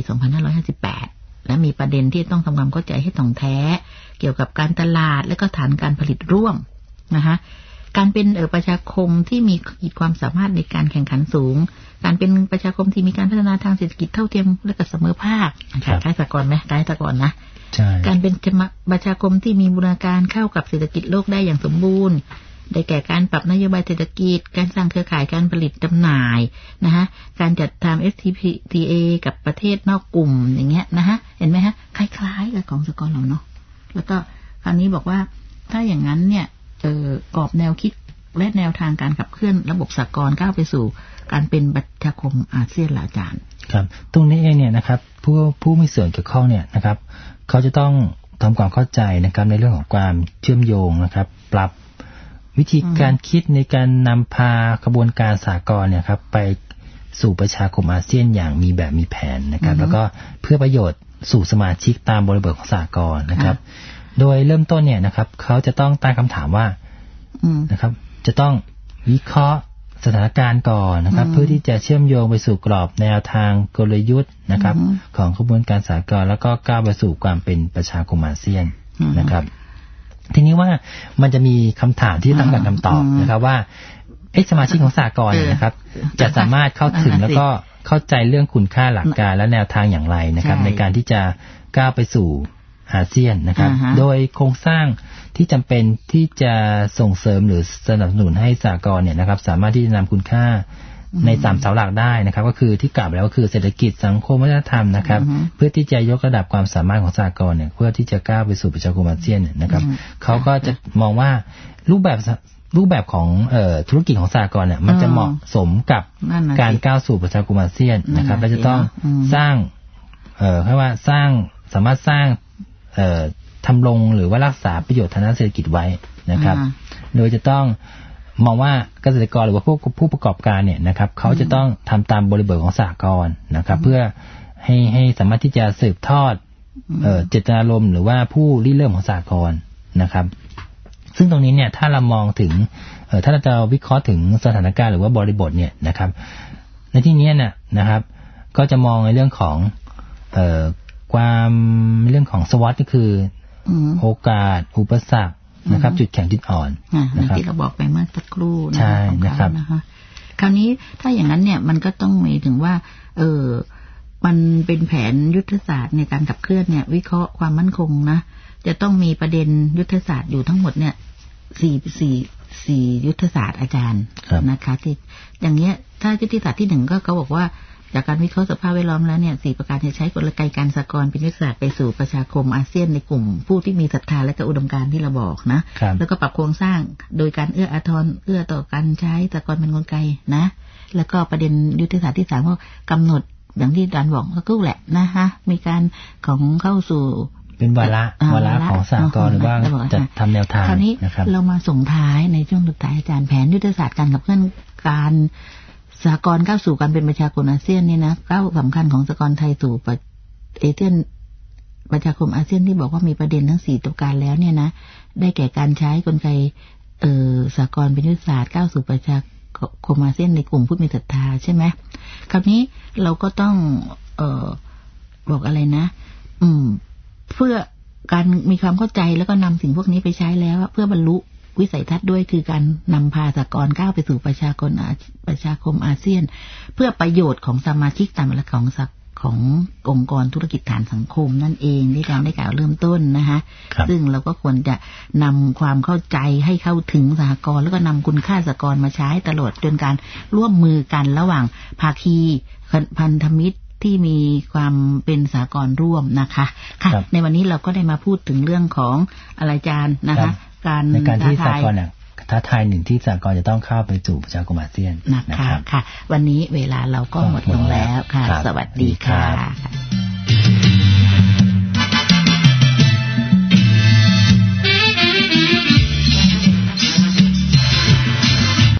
2558และมีประเด็นที่ต้องทำความเข้าใจให้ถ่องแท้เกี่ยวกับการตลาดและก็ฐานการผลิตร่วมนะคะการเป็นประชาคมที่มีขีดความสามารถในการแข่งขันสูงการเป็นประชาคมที่มีการพัฒนาทางเศรษฐกิจเท่าเทียมและก็เสมอภาคคล้ายสหกรณ์ไหมคล้ายสหกรณ์นะการเป็นประชาคมที่มีบูรณาการเข้ากับเศรษฐกิจโลกได้อย่างสมบูรณ์ได้แก่การปรับนโยบายเศรษฐกิจการสร้างเครือข่ายการผลิตจำหน่ายนะคะการจัดทำ FTA กับประเทศนอกกลุ่มอย่างเงี้ยนะฮะเห็นไหมฮะคล้ายๆกับของสหกรณ์เราเนาะแล้วก็คราวนี้บอกว่าถ้าอย่างนั้นเนี่ยกรอบแนวคิดและแนวทางการขับเคลื่อนระบบสหกรณ์ก้าวไปสู่การเป็นประชาคมอาเซียนหลายอาจารย์ครับตรงนี้เองเนี่ยนะครับผู้มีส่วนเกี่ยวข้องเนี่ยนะครับเขาจะต้องทำความเข้าใจนะครับในเรื่องของความเชื่อมโยงนะครับปรับวิธีการคิดในการนำพากระบวนการสหกรณ์เนี่ยครับไปสู่ประชาคมอาเซียนอย่างมีแบบมีแผนนะครับแล้วก็เพื่อประโยชน์สู่สมาชิกตามบริบทของสหกรณ์นะครับโดยเริ่มต้นเนี่ยนะครับเขาจะต้องตั้งคำถามว่านะครับจะต้องวิเคราะห์สถานการณ์ก่อนนะครับเพื่อที่จะเชื่อมโยงไปสู่กรอบแนวทางกลยุทธ์นะครับของกระบวนการสหกรณ์แล้วก็ก้าวไปสู่ความเป็นประชาคมอาเซียนนะครับทีนี้ว่ามันจะมีคำถามที่ต้องการคำตอบนะครับว่าสมาชิกของสหกรณ์นะครับจะสามารถเข้าถึงแล้วก็เข้าใจเรื่องคุณค่าหลักการและแนวทางอย่างไรนะครับในการที่จะก้าวไปสู่อาเซียนนะครับโดยโครงสร้างที่จำเป็นที่จะส่งเสริมหรือสนับสนุนให้สหกรณ์เนี่ยนะครับสามารถที่จะนำคุณค่าใน3เสาหลักได้นะครับก็คือที่กล่าวไปแล้วก็คือเศรษฐกิจสังคมวัฒนธรรมนะครับเพื่อที่จะยกระดับความสามารถของสหกรณ์เนี่ยเพื่อที่จะก้าวไปสู่ประชาคมอาเซียนนะครับเขาก็จะมองว่ารูปแบบของธุรกิจของสหกรณ์เนี่ยมันจะเหมาะสมกับการก้าวสู่ประชาคมอาเซียนนะครับและจะต้องสร้างเรียกว่าสามารถสร้างทำลงหรือว่ารักษาประโยชน์ทางด้านเศรษฐกิจไว้นะครับโดยจะต้องมองว่าเกษตรกรหรือว่าผู้ประกอบการเนี่ยนะครับเขาจะต้องทำตามบริบทของสหกรณ์นะครับเพื่อให้สามารถที่จะสืบทอดเจตนารมณ์หรือว่าผู้ริเริ่มของสหกรณ์นะครับซึ่งตรงนี้เนี่ยถ้าเรามองถึงถ้าเราจะวิเคราะห์ถึงสถานการณ์หรือว่าบริบทเนี่ยนะครับในที่นี้เนี่ยนะครับก็จะมองในเรื่องของความเรื่องของSWOTก็คือโอกาสอุปสรรคนะครับจุดแข็งจุดอ่อนนะครับที่เราบอกไปเมื่อสักครู่นะคะคราวนี้ถ้าอย่างนั้นเนี่ยมันก็ต้องมีถึงว่ามันเป็นแผนยุทธศาสตร์ในการขับเคลื่อนเนี่ยวิเคราะห์ความมั่นคงนะจะต้องมีประเด็นยุทธศาสตร์อยู่ทั้งหมดเนี่ยสี่ยุทธศาสตร์อาจารย์นะคะที่อย่างเงี้ยถ้ายุทธศาสตร์ที่1ก็เขาบอกว่าจากการวิเคราะห์สภาพแวดล้อมแล้วเนี่ย4ประการจะใช้กลไกการสหกรณ์เป็นยุทธศาสตร์ไปสู่ประชาคมอาเซียนในกลุ่มผู้ที่มีศรัทธาและก็อุดมการณ์ที่เราบอกนะแล้วก็ปรับโครงสร้างโดยการเอื้ออาทรเอื้อต่อการใช้สหกรณ์เป็นกลไกนะแล้วก็ประเด็นยุทธศาสตร์ที่3ก็กำหนดอย่างที่อาจารย์บอกก็แหละนะคะมีการของเข้าสู่เป็นวาระของสหกรณ์หรือว่าจะทำแนวทางคราวนี้เรามาส่งท้ายในช่วงสุดท้ายอาจารย์แผนยุทธศาสตร์การขับเคลื่อนการสหกรณ์ก้าวสู่การเป็นประชาคมอาเซียนนี่นะก้าวสำคัญของสหกรณ์ไทยสู่ประชาคมอาเซียนที่บอกว่ามีประเด็นทั้ง4ตัวการแล้วเนี่ยนะได้แก่การใช้กลไกสหกรณ์เป็นยุทธศาสตร์ก้าวสู่ประชาคมอาเซียนในกลุ่มผู้มีศรัทธาใช่ไหมคราวนี้เราก็ต้องบอกอะไรนะเพื่อการมีความเข้าใจแล้วก็นำสิ่งพวกนี้ไปใช้แล้วเพื่อบรรลุวิสัยทัศน์ด้วยคือการนำพาสหกรณ์ก้าวไปสู่ประชาคมอาเซียนเพื่อประโยชน์ของสมาชิกตามหลักขององค์กรธุรกิจฐานสังคมนั่นเองที่การได้กล่าวเริ่มต้นนะคะซึ่งเราก็ควรจะนำความเข้าใจให้เข้าถึงสหกรณ์แล้วก็นำคุณค่าสหกรณ์มาใช้ตลอดจนการร่วมมือกันระหว่างภาคีพันธมิตรที่มีความเป็นสหกรณ์ร่วมนะคะค่ะในวันนี้เราก็ได้มาพูดถึงเรื่องของอะไรอาจารย์นะคะในการที่สหกรณ์ท้าทายหนึ่งที่สหกรณ์จะต้องเข้าไปสู่ประชาคมอาเซียนนะคะค่ะวันนี้เวลาเราก็หมดลงแล้วค่ะสวัสดีค่ะ